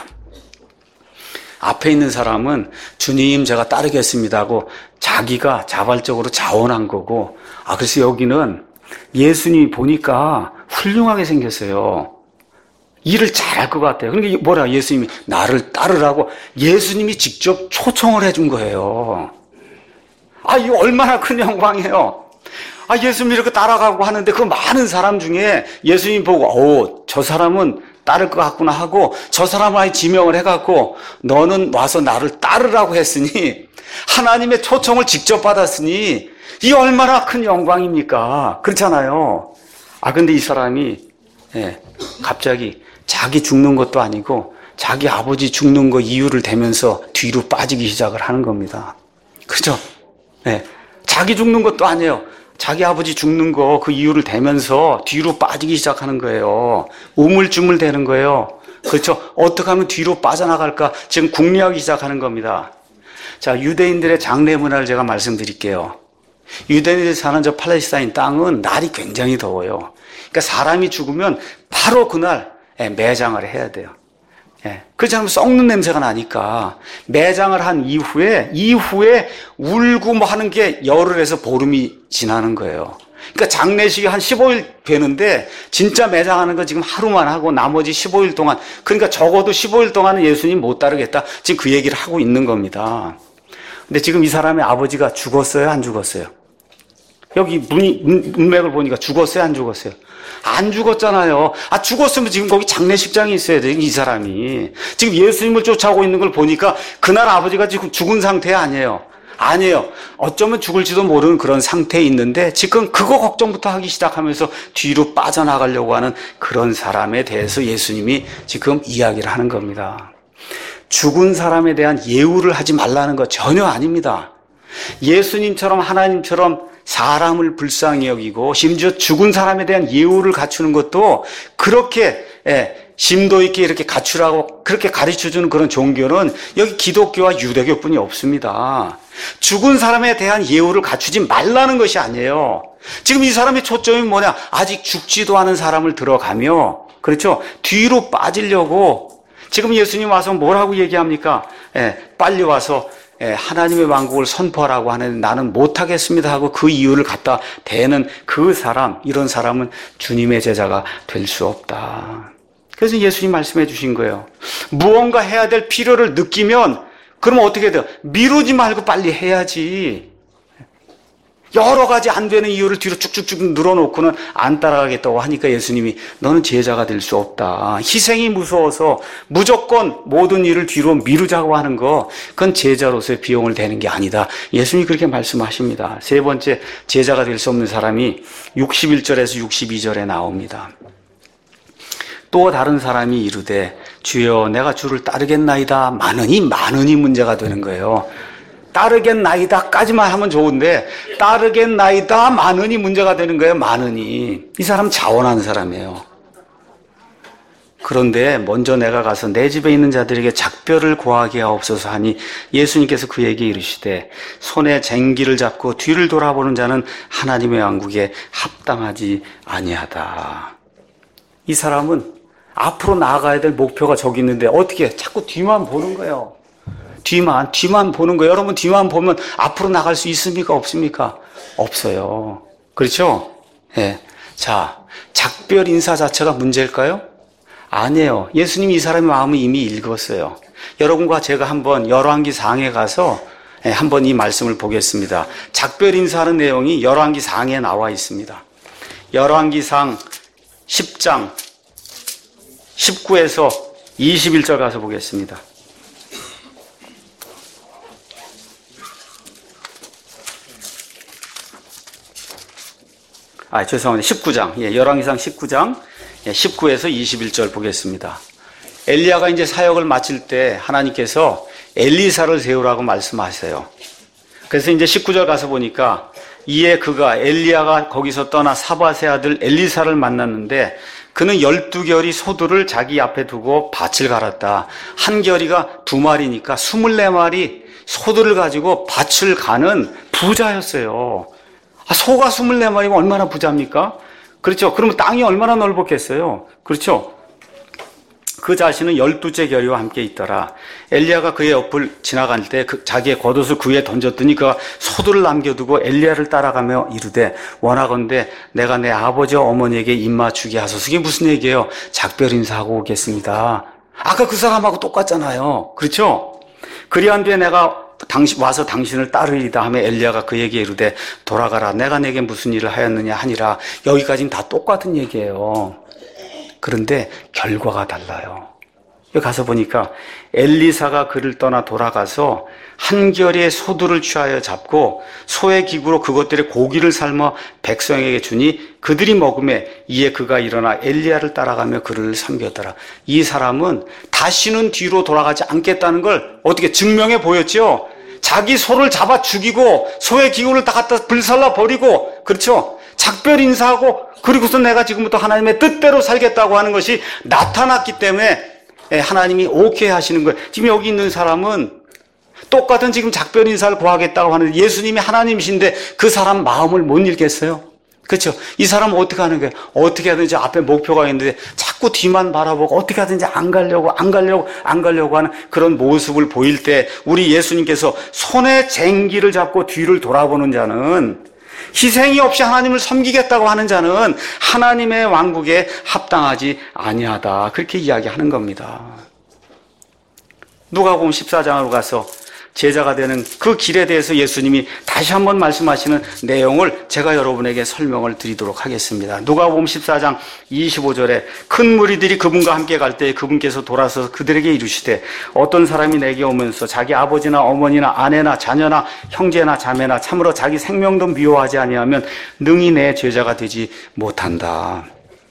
앞에 있는 사람은 주님 제가 따르겠습니다 하고 자기가 자발적으로 자원한 거고 그래서 여기는 예수님이 보니까 훌륭하게 생겼어요. 일을 잘할 것 같아요. 그러니까 뭐라 예수님이 나를 따르라고 예수님이 직접 초청을 해준 거예요. 이거 얼마나 큰 영광이에요. 예수님이 이렇게 따라가고 하는데 그 많은 사람 중에 예수님 보고 저 사람은 따를 것 같구나 하고 저 사람을 아예 지명을 해갖고 너는 와서 나를 따르라고 했으니 하나님의 초청을 직접 받았으니 이 얼마나 큰 영광입니까? 그렇잖아요. 근데 이 사람이 갑자기 자기 죽는 것도 아니고 자기 아버지 죽는 거 이유를 대면서 뒤로 빠지기 시작을 하는 겁니다. 그죠? 자기 죽는 것도 아니에요. 자기 아버지 죽는 거 그 이유를 대면서 뒤로 빠지기 시작하는 거예요. 우물쭈물 대는 거예요. 그렇죠? 어떻게 하면 뒤로 빠져나갈까 지금 궁리하기 시작하는 겁니다. 자, 유대인들의 장례 문화를 제가 말씀드릴게요. 유대인들이 사는 저 팔레스타인 땅은 날이 굉장히 더워요. 그러니까 사람이 죽으면 바로 그날 매장을 해야 돼요. 그렇지 않으면 썩는 냄새가 나니까 매장을 한 이후에 울고 뭐 하는 게 열흘에서 보름이 지나는 거예요. 그러니까 장례식이 한 15일 되는데 진짜 매장하는 거 지금 하루만 하고 나머지 15일 동안 그러니까 적어도 15일 동안은 예수님 못 따르겠다. 지금 그 얘기를 하고 있는 겁니다. 근데 지금 이 사람의 아버지가 죽었어요? 안 죽었어요? 여기 문맥을 보니까 죽었어요? 안 죽었어요? 안 죽었잖아요. 죽었으면 지금 거기 장례식장에 있어야 돼요, 이 사람이. 지금 예수님을 쫓아오고 있는 걸 보니까 그날 아버지가 지금 죽은 상태 아니에요. 아니에요. 어쩌면 죽을지도 모르는 그런 상태에 있는데 지금 그거 걱정부터 하기 시작하면서 뒤로 빠져나가려고 하는 그런 사람에 대해서 예수님이 지금 이야기를 하는 겁니다. 죽은 사람에 대한 예우를 하지 말라는 거 전혀 아닙니다. 예수님처럼 하나님처럼 사람을 불쌍히 여기고 심지어 죽은 사람에 대한 예우를 갖추는 것도 그렇게 심도 있게 이렇게 갖추라고 그렇게 가르쳐주는 그런 종교는 여기 기독교와 유대교뿐이 없습니다. 죽은 사람에 대한 예우를 갖추지 말라는 것이 아니에요. 지금 이 사람의 초점이 뭐냐? 아직 죽지도 않은 사람을 들어가며 그렇죠? 뒤로 빠지려고 지금 예수님 와서 뭐라고 얘기합니까? 빨리 와서 하나님의 왕국을 선포하라고 하는데 나는 못하겠습니다 하고 그 이유를 갖다 대는 그 사람, 이런 사람은 주님의 제자가 될 수 없다. 그래서 예수님 말씀해 주신 거예요. 무언가 해야 될 필요를 느끼면 그러면 어떻게 돼요? 미루지 말고 빨리 해야지. 여러 가지 안 되는 이유를 뒤로 쭉쭉쭉 늘어놓고는 안 따라가겠다고 하니까 예수님이 너는 제자가 될 수 없다. 희생이 무서워서 무조건 모든 일을 뒤로 미루자고 하는 거 그건 제자로서의 비용을 대는 게 아니다. 예수님이 그렇게 말씀하십니다. 세 번째 제자가 될 수 없는 사람이 61절에서 62절에 나옵니다. 또 다른 사람이 이르되 주여 내가 주를 따르겠나이다. 많으니 문제가 되는 거예요. 따르겠나이다까지만 하면 좋은데 따르겠나이다 많으니 문제가 되는 거예요. 많으니. 이 사람 자원하는 사람이에요. 그런데 먼저 내가 가서 내 집에 있는 자들에게 작별을 고하게 하옵소서 하니 예수님께서 그에게 이르시되 손에 쟁기를 잡고 뒤를 돌아보는 자는 하나님의 왕국에 합당하지 아니하다. 이 사람은 앞으로 나아가야 될 목표가 저기 있는데 어떻게 자꾸 뒤만 보는 거예요. 뒤만 보는 거예요. 여러분 뒤만 보면 앞으로 나갈 수 있습니까? 없습니까? 없어요. 그렇죠? 자, 작별 인사 자체가 문제일까요? 아니에요. 예수님이 이 사람의 마음을 이미 읽었어요. 여러분과 제가 한번 열왕기상에 가서 한번 이 말씀을 보겠습니다. 작별 인사하는 내용이 열왕기상에 나와 있습니다. 열왕기상 10장 19에서 21절 가서 보겠습니다. 죄송합니다. 19장. 열왕기상 19장 19에서 21절 보겠습니다. 엘리야가 이제 사역을 마칠 때 하나님께서 엘리사를 세우라고 말씀하세요. 그래서 이제 19절 가서 보니까 이에 엘리야가 거기서 떠나 사밧의 아들 엘리사를 만났는데 그는 12결이 소들을 자기 앞에 두고 밭을 갈았다. 한 결이가 2마리니까 24마리 소들을 가지고 밭을 가는 부자였어요. 소가 24마리면 얼마나 부자입니까? 그렇죠. 그러면 땅이 얼마나 넓었겠어요? 그렇죠. 그 자신은 12째 결의와 함께 있더라. 엘리야가 그의 옆을 지나갈 때 자기의 겉옷을 그 위에 던졌더니 그가 소들을 남겨두고 엘리야를 따라가며 이르되 원하건대 내가 내 아버지와 어머니에게 입맞추게 하소서. 이게 무슨 얘기예요? 작별 인사하고 오겠습니다. 아까 그 사람하고 똑같잖아요. 그렇죠? 그리한 뒤에 내가 와서 당신을 따르리다 하며 엘리야가 그에게 이르되 돌아가라. 내가 내게 무슨 일을 하였느냐 하니라. 여기까지는 다 똑같은 얘기예요. 그런데 결과가 달라요. 여기 가서 보니까 엘리사가 그를 떠나 돌아가서 한 결의 소들을 취하여 잡고 소의 기구로 그것들의 고기를 삶아 백성에게 주니 그들이 먹으매 이에 그가 일어나 엘리야를 따라가며 그를 섬겼더라. 이 사람은 다시는 뒤로 돌아가지 않겠다는 걸 어떻게 증명해 보였죠? 자기 소를 잡아 죽이고 소의 기구를 다 갖다 불살라 버리고, 그렇죠? 작별 인사하고 그리고서 내가 지금부터 하나님의 뜻대로 살겠다고 하는 것이 나타났기 때문에 하나님이 오케이 하시는 거예요. 지금 여기 있는 사람은 똑같은 지금 작별 인사를 구하겠다고 하는데 예수님이 하나님이신데 그 사람 마음을 못 읽겠어요? 그렇죠? 이 사람은 어떻게 하는 거예요? 어떻게 하든지 앞에 목표가 있는데 자꾸 뒤만 바라보고 어떻게 하든지 안 가려고 하는 그런 모습을 보일 때 우리 예수님께서 손에 쟁기를 잡고 뒤를 돌아보는 자는, 희생이 없이 하나님을 섬기겠다고 하는 자는 하나님의 왕국에 합당하지 아니하다. 그렇게 이야기하는 겁니다. 누가복음 14장으로 가서 제자가 되는 그 길에 대해서 예수님이 다시 한번 말씀하시는 내용을 제가 여러분에게 설명을 드리도록 하겠습니다. 누가복음 14장 25절에 큰 무리들이 그분과 함께 갈 때 그분께서 돌아서 그들에게 이르시되 어떤 사람이 내게 오면서 자기 아버지나 어머니나 아내나 자녀나 형제나 자매나 참으로 자기 생명도 미워하지 아니하면 능히 내 제자가 되지 못한다.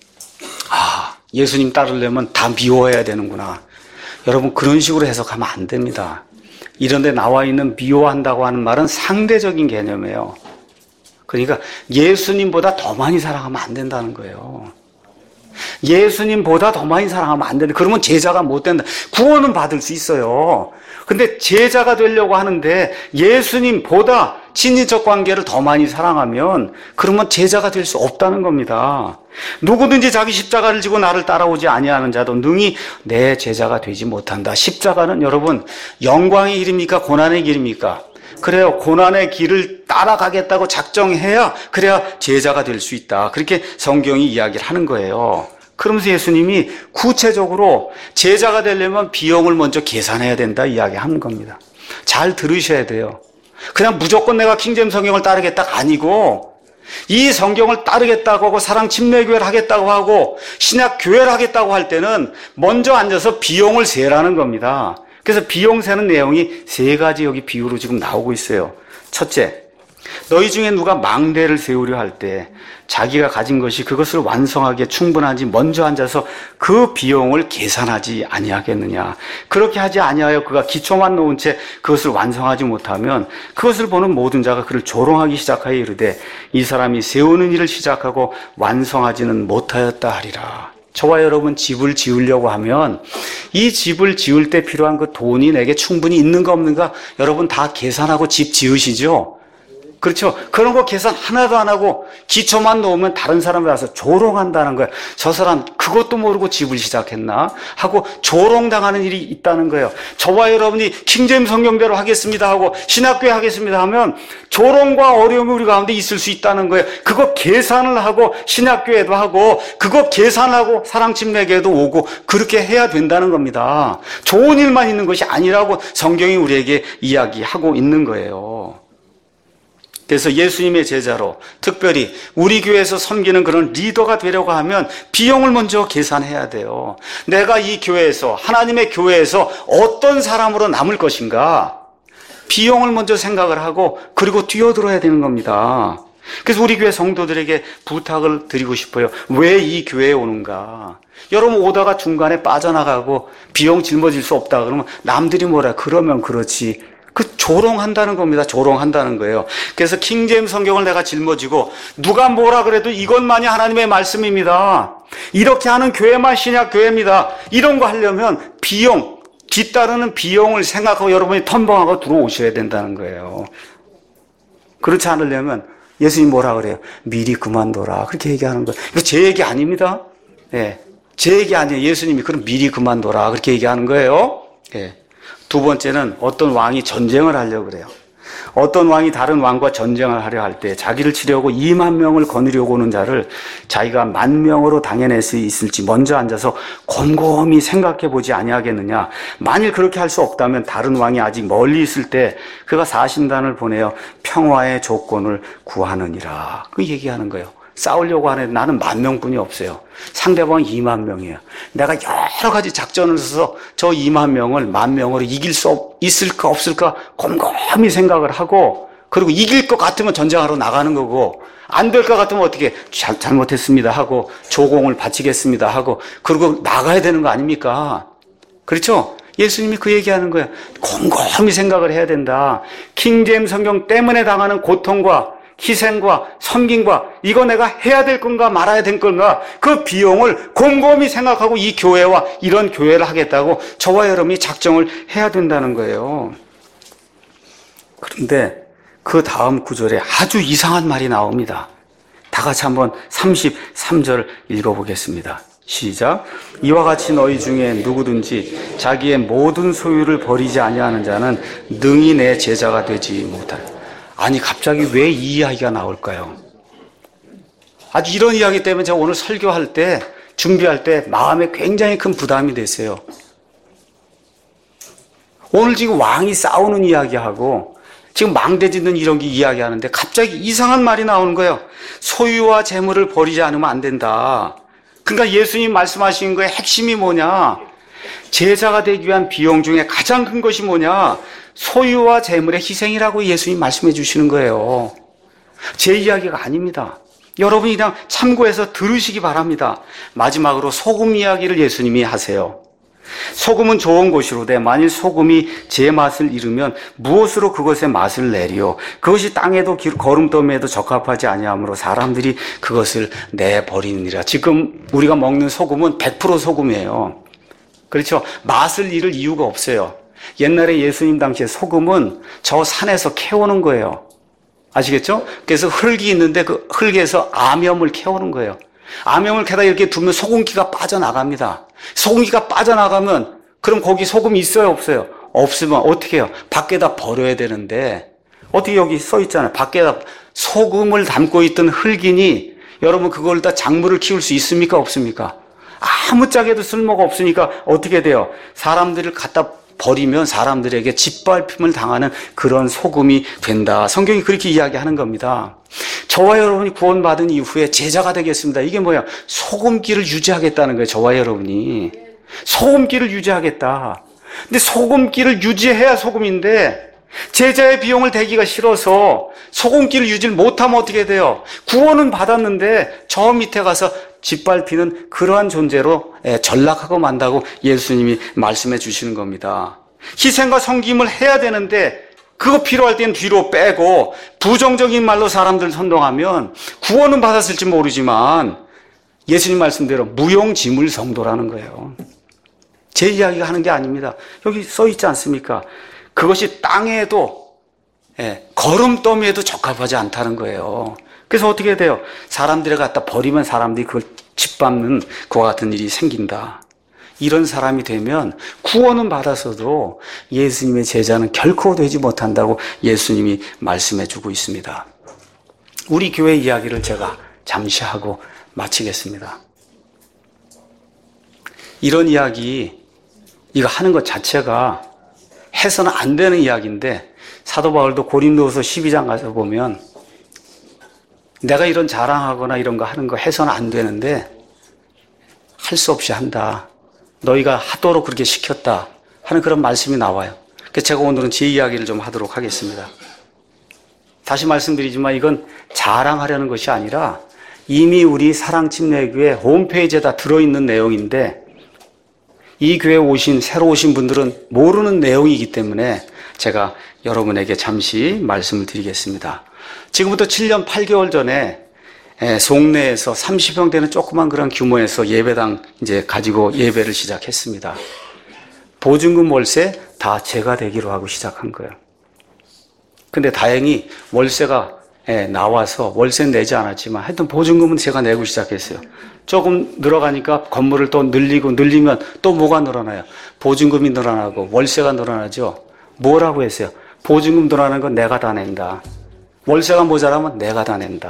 예수님 따르려면 다 미워해야 되는구나. 여러분, 그런 식으로 해석하면 안 됩니다. 이런 데 나와 있는 미워한다고 하는 말은 상대적인 개념이에요. 그러니까 예수님보다 더 많이 사랑하면 안 된다는 거예요. 예수님보다 더 많이 사랑하면 안 된다. 그러면 제자가 못 된다. 구원은 받을 수 있어요. 근데 제자가 되려고 하는데 예수님보다 친인척 관계를 더 많이 사랑하면 그러면 제자가 될 수 없다는 겁니다. 누구든지 자기 십자가를 지고 나를 따라오지 아니하는 자도 능히 내 제자가 되지 못한다. 십자가는 여러분 영광의 길입니까? 고난의 길입니까? 그래요. 고난의 길을 따라가겠다고 작정해야 그래야 제자가 될 수 있다. 그렇게 성경이 이야기를 하는 거예요. 그러면서 예수님이 구체적으로 제자가 되려면 비용을 먼저 계산해야 된다 이야기하는 겁니다. 잘 들으셔야 돼요. 그냥 무조건 내가 킹제임 성경을 따르겠다가 아니고 이 성경을 따르겠다고 하고 사랑 침례교회를 하겠다고 하고 신약 교회를 하겠다고 할 때는 먼저 앉아서 비용을 세라는 겁니다. 그래서 비용 세는 내용이 3가지 여기 비유로 지금 나오고 있어요. 첫째, 너희 중에 누가 망대를 세우려 할 때 자기가 가진 것이 그것을 완성하기에 충분한지 먼저 앉아서 그 비용을 계산하지 아니하겠느냐. 그렇게 하지 아니하여 그가 기초만 놓은 채 그것을 완성하지 못하면 그것을 보는 모든 자가 그를 조롱하기 시작하여 이르되 이 사람이 세우는 일을 시작하고 완성하지는 못하였다 하리라. 저와 여러분 집을 지으려고 하면 이 집을 지을 때 필요한 그 돈이 내게 충분히 있는가 없는가 여러분 다 계산하고 집 지으시죠? 그렇죠? 그런 거 계산 하나도 안 하고 기초만 놓으면 다른 사람이 와서 조롱한다는 거예요. 저 사람 그것도 모르고 집을 시작했나? 하고 조롱당하는 일이 있다는 거예요. 저와 여러분이 킹제임스 성경대로 하겠습니다 하고 신학교에 하겠습니다 하면 조롱과 어려움이 우리 가운데 있을 수 있다는 거예요. 그거 계산을 하고 신학교에도 하고 그거 계산하고 사랑침례교에도 오고 그렇게 해야 된다는 겁니다. 좋은 일만 있는 것이 아니라고 성경이 우리에게 이야기하고 있는 거예요. 그래서 예수님의 제자로 특별히 우리 교회에서 섬기는 그런 리더가 되려고 하면 비용을 먼저 계산해야 돼요. 내가 이 교회에서 하나님의 교회에서 어떤 사람으로 남을 것인가 비용을 먼저 생각을 하고 그리고 뛰어들어야 되는 겁니다. 그래서 우리 교회 성도들에게 부탁을 드리고 싶어요. 왜 이 교회에 오는가? 여러분 오다가 중간에 빠져나가고 비용 짊어질 수 없다 그러면 남들이 뭐라 그러면 그렇지. 그 조롱한다는 겁니다. 조롱한다는 거예요. 그래서 킹제임스 성경을 내가 짊어지고 누가 뭐라 그래도 이것만이 하나님의 말씀입니다. 이렇게 하는 교회만 신약 교회입니다. 이런 거 하려면 비용, 뒤따르는 비용을 생각하고 여러분이 텀벙하고 들어오셔야 된다는 거예요. 그렇지 않으려면 예수님 뭐라 그래요? 미리 그만둬라. 그렇게 얘기하는 거예요. 이거 제 얘기 아닙니다. 예. 제 얘기 아니에요. 예수님이 그럼 미리 그만둬라. 그렇게 얘기하는 거예요. 예. 두 번째는 어떤 왕이 전쟁을 하려고 그래요. 어떤 왕이 다른 왕과 전쟁을 하려 할 때 자기를 치려고 2만 명을 거느려고 오는 자를 자기가 10,000명으로 당해낼 수 있을지 먼저 앉아서 곰곰이 생각해 보지 아니하겠느냐. 만일 그렇게 할 수 없다면 다른 왕이 아직 멀리 있을 때 그가 사신단을 보내어 평화의 조건을 구하느니라. 그 얘기하는 거예요. 싸우려고 하는데 나는 10,000명뿐이 없어요. 상대방은 2만 명이에요. 내가 여러 가지 작전을 써서 저 2만 명을 10,000명으로 이길 수 있을까 없을까 곰곰이 생각을 하고 그리고 이길 것 같으면 전쟁하러 나가는 거고 안 될 것 같으면 어떻게 잘못했습니다 하고 조공을 바치겠습니다 하고 그리고 나가야 되는 거 아닙니까? 그렇죠? 예수님이 그 얘기하는 거예요. 곰곰이 생각을 해야 된다. 킹제임스 성경 때문에 당하는 고통과 희생과 섬김과 이거 내가 해야 될 건가 말아야 될 건가 그 비용을 곰곰이 생각하고 이 교회와 이런 교회를 하겠다고 저와 여러분이 작정을 해야 된다는 거예요. 그런데 그 다음 구절에 아주 이상한 말이 나옵니다. 다 같이 한번 33절 읽어보겠습니다. 시작. 이와 같이 너희 중에 누구든지 자기의 모든 소유를 버리지 아니하는 자는 능히 내 제자가 되지 못하리라. 아니 갑자기 왜 이 이야기가 나올까요? 아주 이런 이야기 때문에 제가 오늘 설교할 때 준비할 때 마음에 굉장히 큰 부담이 됐어요. 오늘 지금 왕이 싸우는 이야기하고 지금 망대 짓는 이런 게 이야기하는데 갑자기 이상한 말이 나오는 거예요. 소유와 재물을 버리지 않으면 안 된다. 그러니까 예수님 말씀하신 거의 핵심이 뭐냐? 제자가 되기 위한 비용 중에 가장 큰 것이 뭐냐? 소유와 재물의 희생이라고 예수님 말씀해 주시는 거예요. 제 이야기가 아닙니다. 여러분이 그냥 참고해서 들으시기 바랍니다. 마지막으로 소금 이야기를 예수님이 하세요. 소금은 좋은 것이로되 만일 소금이 제 맛을 잃으면 무엇으로 그것의 맛을 내리요? 그것이 땅에도 거름더미에도 적합하지 아니하므로 사람들이 그것을 내버리느니라. 지금 우리가 먹는 소금은 100% 소금이에요. 그렇죠? 맛을 잃을 이유가 없어요. 옛날에 예수님 당시에 소금은 저 산에서 캐오는 거예요. 아시겠죠? 그래서 흙이 있는데 그 흙에서 암염을 캐오는 거예요. 암염을 캐다 이렇게 두면 소금기가 빠져나갑니다. 소금기가 빠져나가면 그럼 거기 소금이 있어요 없어요? 없으면 어떻게 해요? 밖에다 버려야 되는데 어떻게 여기 써 있잖아요. 밖에다 소금을 담고 있던 흙이니 여러분 그걸 다 작물을 키울 수 있습니까 없습니까? 아무짝에도 쓸모가 없으니까 어떻게 돼요? 사람들을 갖다 버리면 사람들에게 짓밟힘을 당하는 그런 소금이 된다. 성경이 그렇게 이야기하는 겁니다. 저와 여러분이 구원받은 이후에 제자가 되겠습니다. 이게 뭐야? 소금기를 유지하겠다는 거예요. 저와 여러분이. 소금기를 유지하겠다. 근데 소금기를 유지해야 소금인데 제자의 비용을 대기가 싫어서 소금기를 유지를 못하면 어떻게 돼요? 구원은 받았는데 저 밑에 가서 짓밟히는 그러한 존재로 전락하고 만다고 예수님이 말씀해 주시는 겁니다. 희생과 섬김을 해야 되는데 그거 필요할 때는 뒤로 빼고 부정적인 말로 사람들 선동하면 구원은 받았을지 모르지만 예수님 말씀대로 무용지물 성도라는 거예요. 제 이야기가 하는 게 아닙니다. 여기 써 있지 않습니까? 그것이 땅에도 걸음더미에도 적합하지 않다는 거예요. 그래서 어떻게 돼요? 사람들이 갖다 버리면 사람들이 그걸 짓밟는 그와 같은 일이 생긴다. 이런 사람이 되면 구원은 받았어도 예수님의 제자는 결코 되지 못한다고 예수님이 말씀해 주고 있습니다. 우리 교회 이야기를 제가 잠시 하고 마치겠습니다. 이런 이야기, 이거 하는 것 자체가 해서는 안 되는 이야기인데 사도 바울도 고린도후서 12장 가서 보면 내가 이런 자랑하거나 이런 거 하는 거 해서는 안 되는데 할 수 없이 한다. 너희가 하도록 그렇게 시켰다 하는 그런 말씀이 나와요. 그래서 제가 오늘은 제 이야기를 좀 하도록 하겠습니다. 다시 말씀드리지만 이건 자랑하려는 것이 아니라 이미 우리 사랑침례교회 홈페이지에 다 들어있는 내용인데 이 교회에 오신 새로 오신 분들은 모르는 내용이기 때문에 제가 여러분에게 잠시 말씀을 드리겠습니다. 지금부터 7년 8개월 전에 송내에서 30명 되는 조그만 그런 규모에서 예배당 이제 가지고 예배를 시작했습니다. 보증금 월세 다 제가 되기로 하고 시작한 거예요. 근데 다행히 월세가 나와서 월세는 내지 않았지만 하여튼 보증금은 제가 내고 시작했어요. 조금 늘어가니까 건물을 또 늘리면 또 뭐가 늘어나요? 보증금이 늘어나고 월세가 늘어나죠. 뭐라고 했어요? 보증금 늘어나는 건 내가 다 낸다. 월세가 모자라면 내가 다 낸다.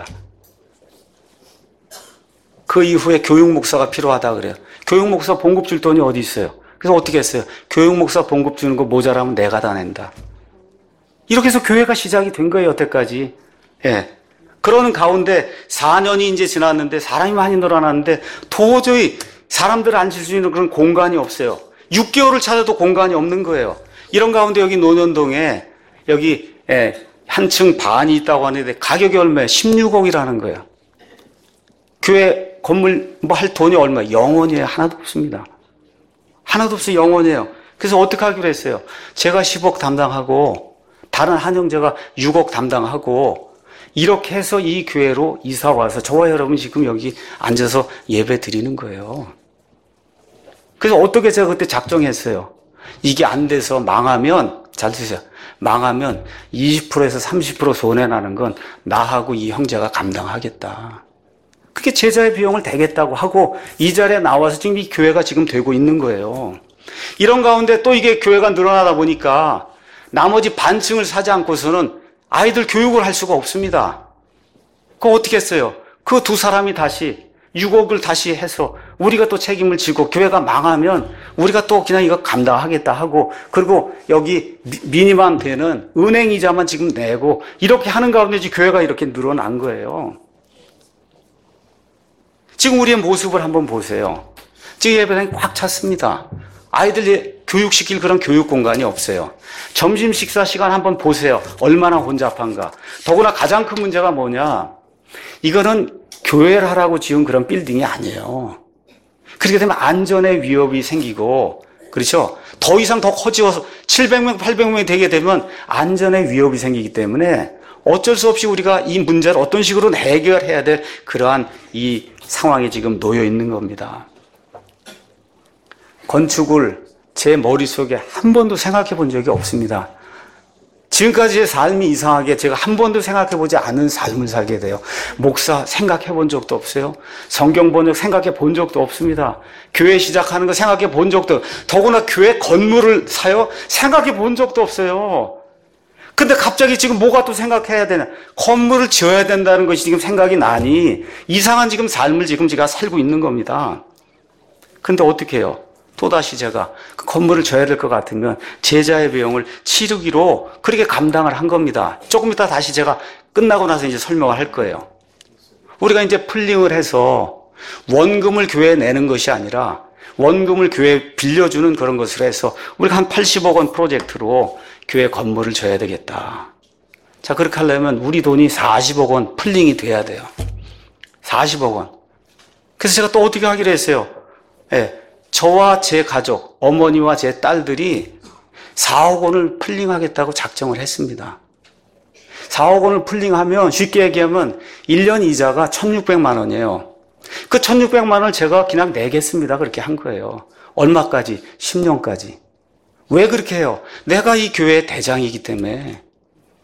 그 이후에 교육목사가 필요하다 그래요. 교육목사 봉급 줄 돈이 어디 있어요? 그래서 어떻게 했어요? 교육목사 봉급 주는 거 모자라면 내가 다 낸다. 이렇게 해서 교회가 시작이 된 거예요, 여태까지. 그러는 가운데 4년이 이제 지났는데 사람이 많이 늘어났는데 도저히 사람들을 앉힐 수 있는 그런 공간이 없어요. 6개월을 찾아도 공간이 없는 거예요. 이런 가운데 여기 논현동에 여기 한층 반이 있다고 하는데 가격이 얼마예요? 16억이라는 거예요. 교회 건물 뭐 할 돈이 얼마예요? 0원이에요. 하나도 없습니다. 하나도 없어요. 0원이에요. 그래서 어떻게 하기로 했어요? 제가 10억 담당하고 다른 한 형제가 6억 담당하고 이렇게 해서 이 교회로 이사 와서 저와 여러분 지금 여기 앉아서 예배 드리는 거예요. 그래서 어떻게 제가 그때 작정했어요? 이게 안 돼서 망하면, 잘 드세요. 망하면 20%에서 30% 손해나는 건 나하고 이 형제가 감당하겠다. 그게 제자의 비용을 대겠다고 하고 이 자리에 나와서 지금 이 교회가 지금 되고 있는 거예요. 이런 가운데 또 이게 교회가 늘어나다 보니까 나머지 반층을 사지 않고서는 아이들 교육을 할 수가 없습니다. 그거 어떻게 했어요? 그 두 사람이 다시 6억을 다시 해서 우리가 또 책임을 지고 교회가 망하면 우리가 또 그냥 이거 감당하겠다 하고 그리고 여기 미니멈 되는 은행 이자만 지금 내고 이렇게 하는 가운데 교회가 이렇게 늘어난 거예요. 지금 우리의 모습을 한번 보세요. 지금 예배당이 꽉 찼습니다. 아이들 교육시킬 그런 교육 공간이 없어요. 점심 식사 시간 한번 보세요. 얼마나 혼잡한가. 더구나 가장 큰 문제가 뭐냐. 이거는 교회를 하라고 지은 그런 빌딩이 아니에요. 그렇게 되면 안전에 위협이 생기고, 그렇죠? 더 이상 더 커지어서 700명, 800명이 되게 되면 안전에 위협이 생기기 때문에 어쩔 수 없이 우리가 이 문제를 어떤 식으로 해결해야 될 그러한 이 상황에 지금 놓여 있는 겁니다. 건축을 제 머릿속에 한 번도 생각해 본 적이 없습니다. 지금까지의 삶이 이상하게 제가 한 번도 생각해 보지 않은 삶을 살게 돼요. 목사 생각해 본 적도 없어요. 성경 번역 생각해 본 적도 없습니다. 교회 시작하는 거 생각해 본 적도, 더구나 교회 건물을 사요? 생각해 본 적도 없어요. 근데 갑자기 지금 뭐가 또 생각해야 되나? 건물을 지어야 된다는 것이 지금 생각이 나니 이상한 지금 삶을 지금 제가 살고 있는 겁니다. 근데 어떻게 해요? 또다시 제가 그 건물을 져야 될 것 같으면 제자의 비용을 치르기로 그렇게 감당을 한 겁니다. 조금 이따 다시 제가 끝나고 나서 이제 설명을 할 거예요. 우리가 이제 풀링을 해서 원금을 교회에 내는 것이 아니라 원금을 교회에 빌려주는 그런 것을 해서 우리가 한 80억 원 프로젝트로 교회 건물을 져야 되겠다. 자, 그렇게 하려면 우리 돈이 40억 원 풀링이 돼야 돼요. 40억 원. 그래서 제가 또 어떻게 하기로 했어요? 저와 제 가족, 어머니와 제 딸들이 4억 원을 풀링하겠다고 작정을 했습니다. 4억 원을 풀링하면 쉽게 얘기하면 1년 이자가 1,600만 원이에요. 그 1,600만 원을 제가 그냥 내겠습니다. 그렇게 한 거예요. 얼마까지? 10년까지. 왜 그렇게 해요? 내가 이 교회의 대장이기 때문에.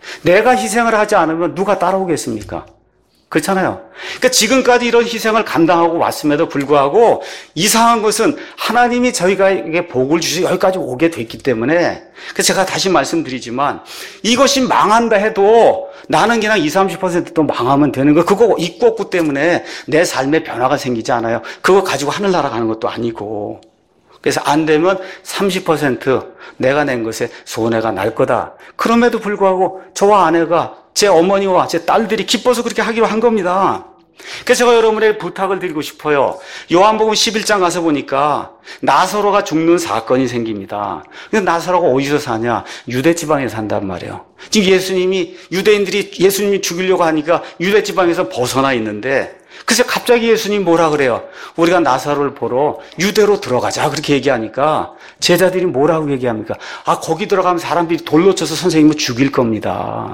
내가 희생을 하지 않으면 누가 따라오겠습니까? 그렇잖아요. 그러니까 지금까지 이런 희생을 감당하고 왔음에도 불구하고 이상한 것은 하나님이 저희에게 복을 주셔서 여기까지 오게 됐기 때문에, 그래서 제가 다시 말씀드리지만 이것이 망한다 해도 나는 그냥 20-30%도 망하면 되는 거, 그거 있고 없고 때문에 내 삶에 변화가 생기지 않아요. 그거 가지고 하늘나라 가는 것도 아니고. 그래서 안 되면 30% 내가 낸 것에 손해가 날 거다. 그럼에도 불구하고 저와 아내가, 제 어머니와 제 딸들이 기뻐서 그렇게 하기로 한 겁니다. 그래서 제가 여러분에게 부탁을 드리고 싶어요. 요한복음 11장 가서 보니까 나사로가 죽는 사건이 생깁니다. 근데 나사로가 어디서 사냐? 유대 지방에 산단 말이에요. 지금 유대인들이 예수님이 죽이려고 하니까 유대 지방에서 벗어나 있는데, 그래서 갑자기 예수님 뭐라 그래요? 우리가 나사로를 보러 유대로 들어가자, 그렇게 얘기하니까 제자들이 뭐라고 얘기합니까? 거기 들어가면 사람들이 돌로 쳐서 선생님을 죽일 겁니다.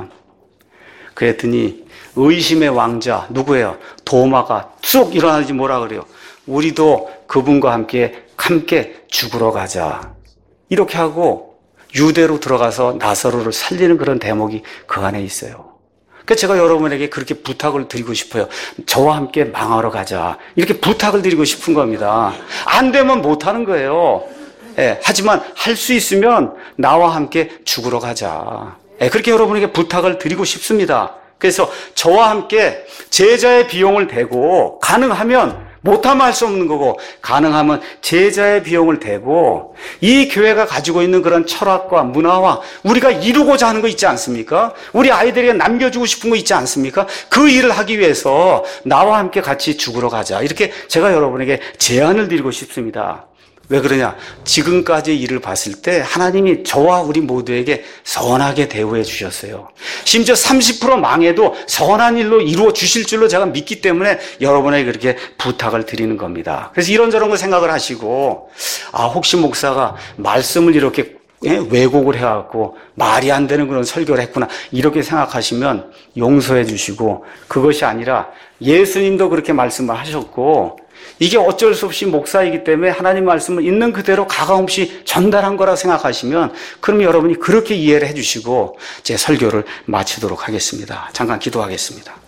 그랬더니 의심의 왕자 누구예요? 도마가 쑥 일어나지 뭐라 그래요? 우리도 그분과 함께 죽으러 가자. 이렇게 하고 유대로 들어가서 나사로를 살리는 그런 대목이 그 안에 있어요. 그래서 제가 여러분에게 그렇게 부탁을 드리고 싶어요. 저와 함께 망하러 가자. 이렇게 부탁을 드리고 싶은 겁니다. 안 되면 못 하는 거예요. 하지만 할 수 있으면 나와 함께 죽으러 가자. 그렇게 여러분에게 부탁을 드리고 싶습니다. 그래서 저와 함께 제자의 비용을 대고, 가능하면, 못하면 할 수 없는 거고, 가능하면 제자의 비용을 대고, 이 교회가 가지고 있는 그런 철학과 문화와 우리가 이루고자 하는 거 있지 않습니까? 우리 아이들에게 남겨주고 싶은 거 있지 않습니까? 그 일을 하기 위해서 나와 함께 같이 죽으러 가자. 이렇게 제가 여러분에게 제안을 드리고 싶습니다. 왜 그러냐? 지금까지 일을 봤을 때 하나님이 저와 우리 모두에게 선하게 대우해 주셨어요. 심지어 30% 망해도 선한 일로 이루어 주실 줄로 제가 믿기 때문에 여러분에게 그렇게 부탁을 드리는 겁니다. 그래서 이런저런 걸 생각을 하시고, 혹시 목사가 말씀을 이렇게 왜곡을 해갖고 말이 안 되는 그런 설교를 했구나, 이렇게 생각하시면 용서해 주시고, 그것이 아니라 예수님도 그렇게 말씀을 하셨고, 이게 어쩔 수 없이 목사이기 때문에 하나님 말씀을 있는 그대로 가감없이 전달한 거라고 생각하시면, 그럼 여러분이 그렇게 이해를 해주시고 제 설교를 마치도록 하겠습니다. 잠깐 기도하겠습니다.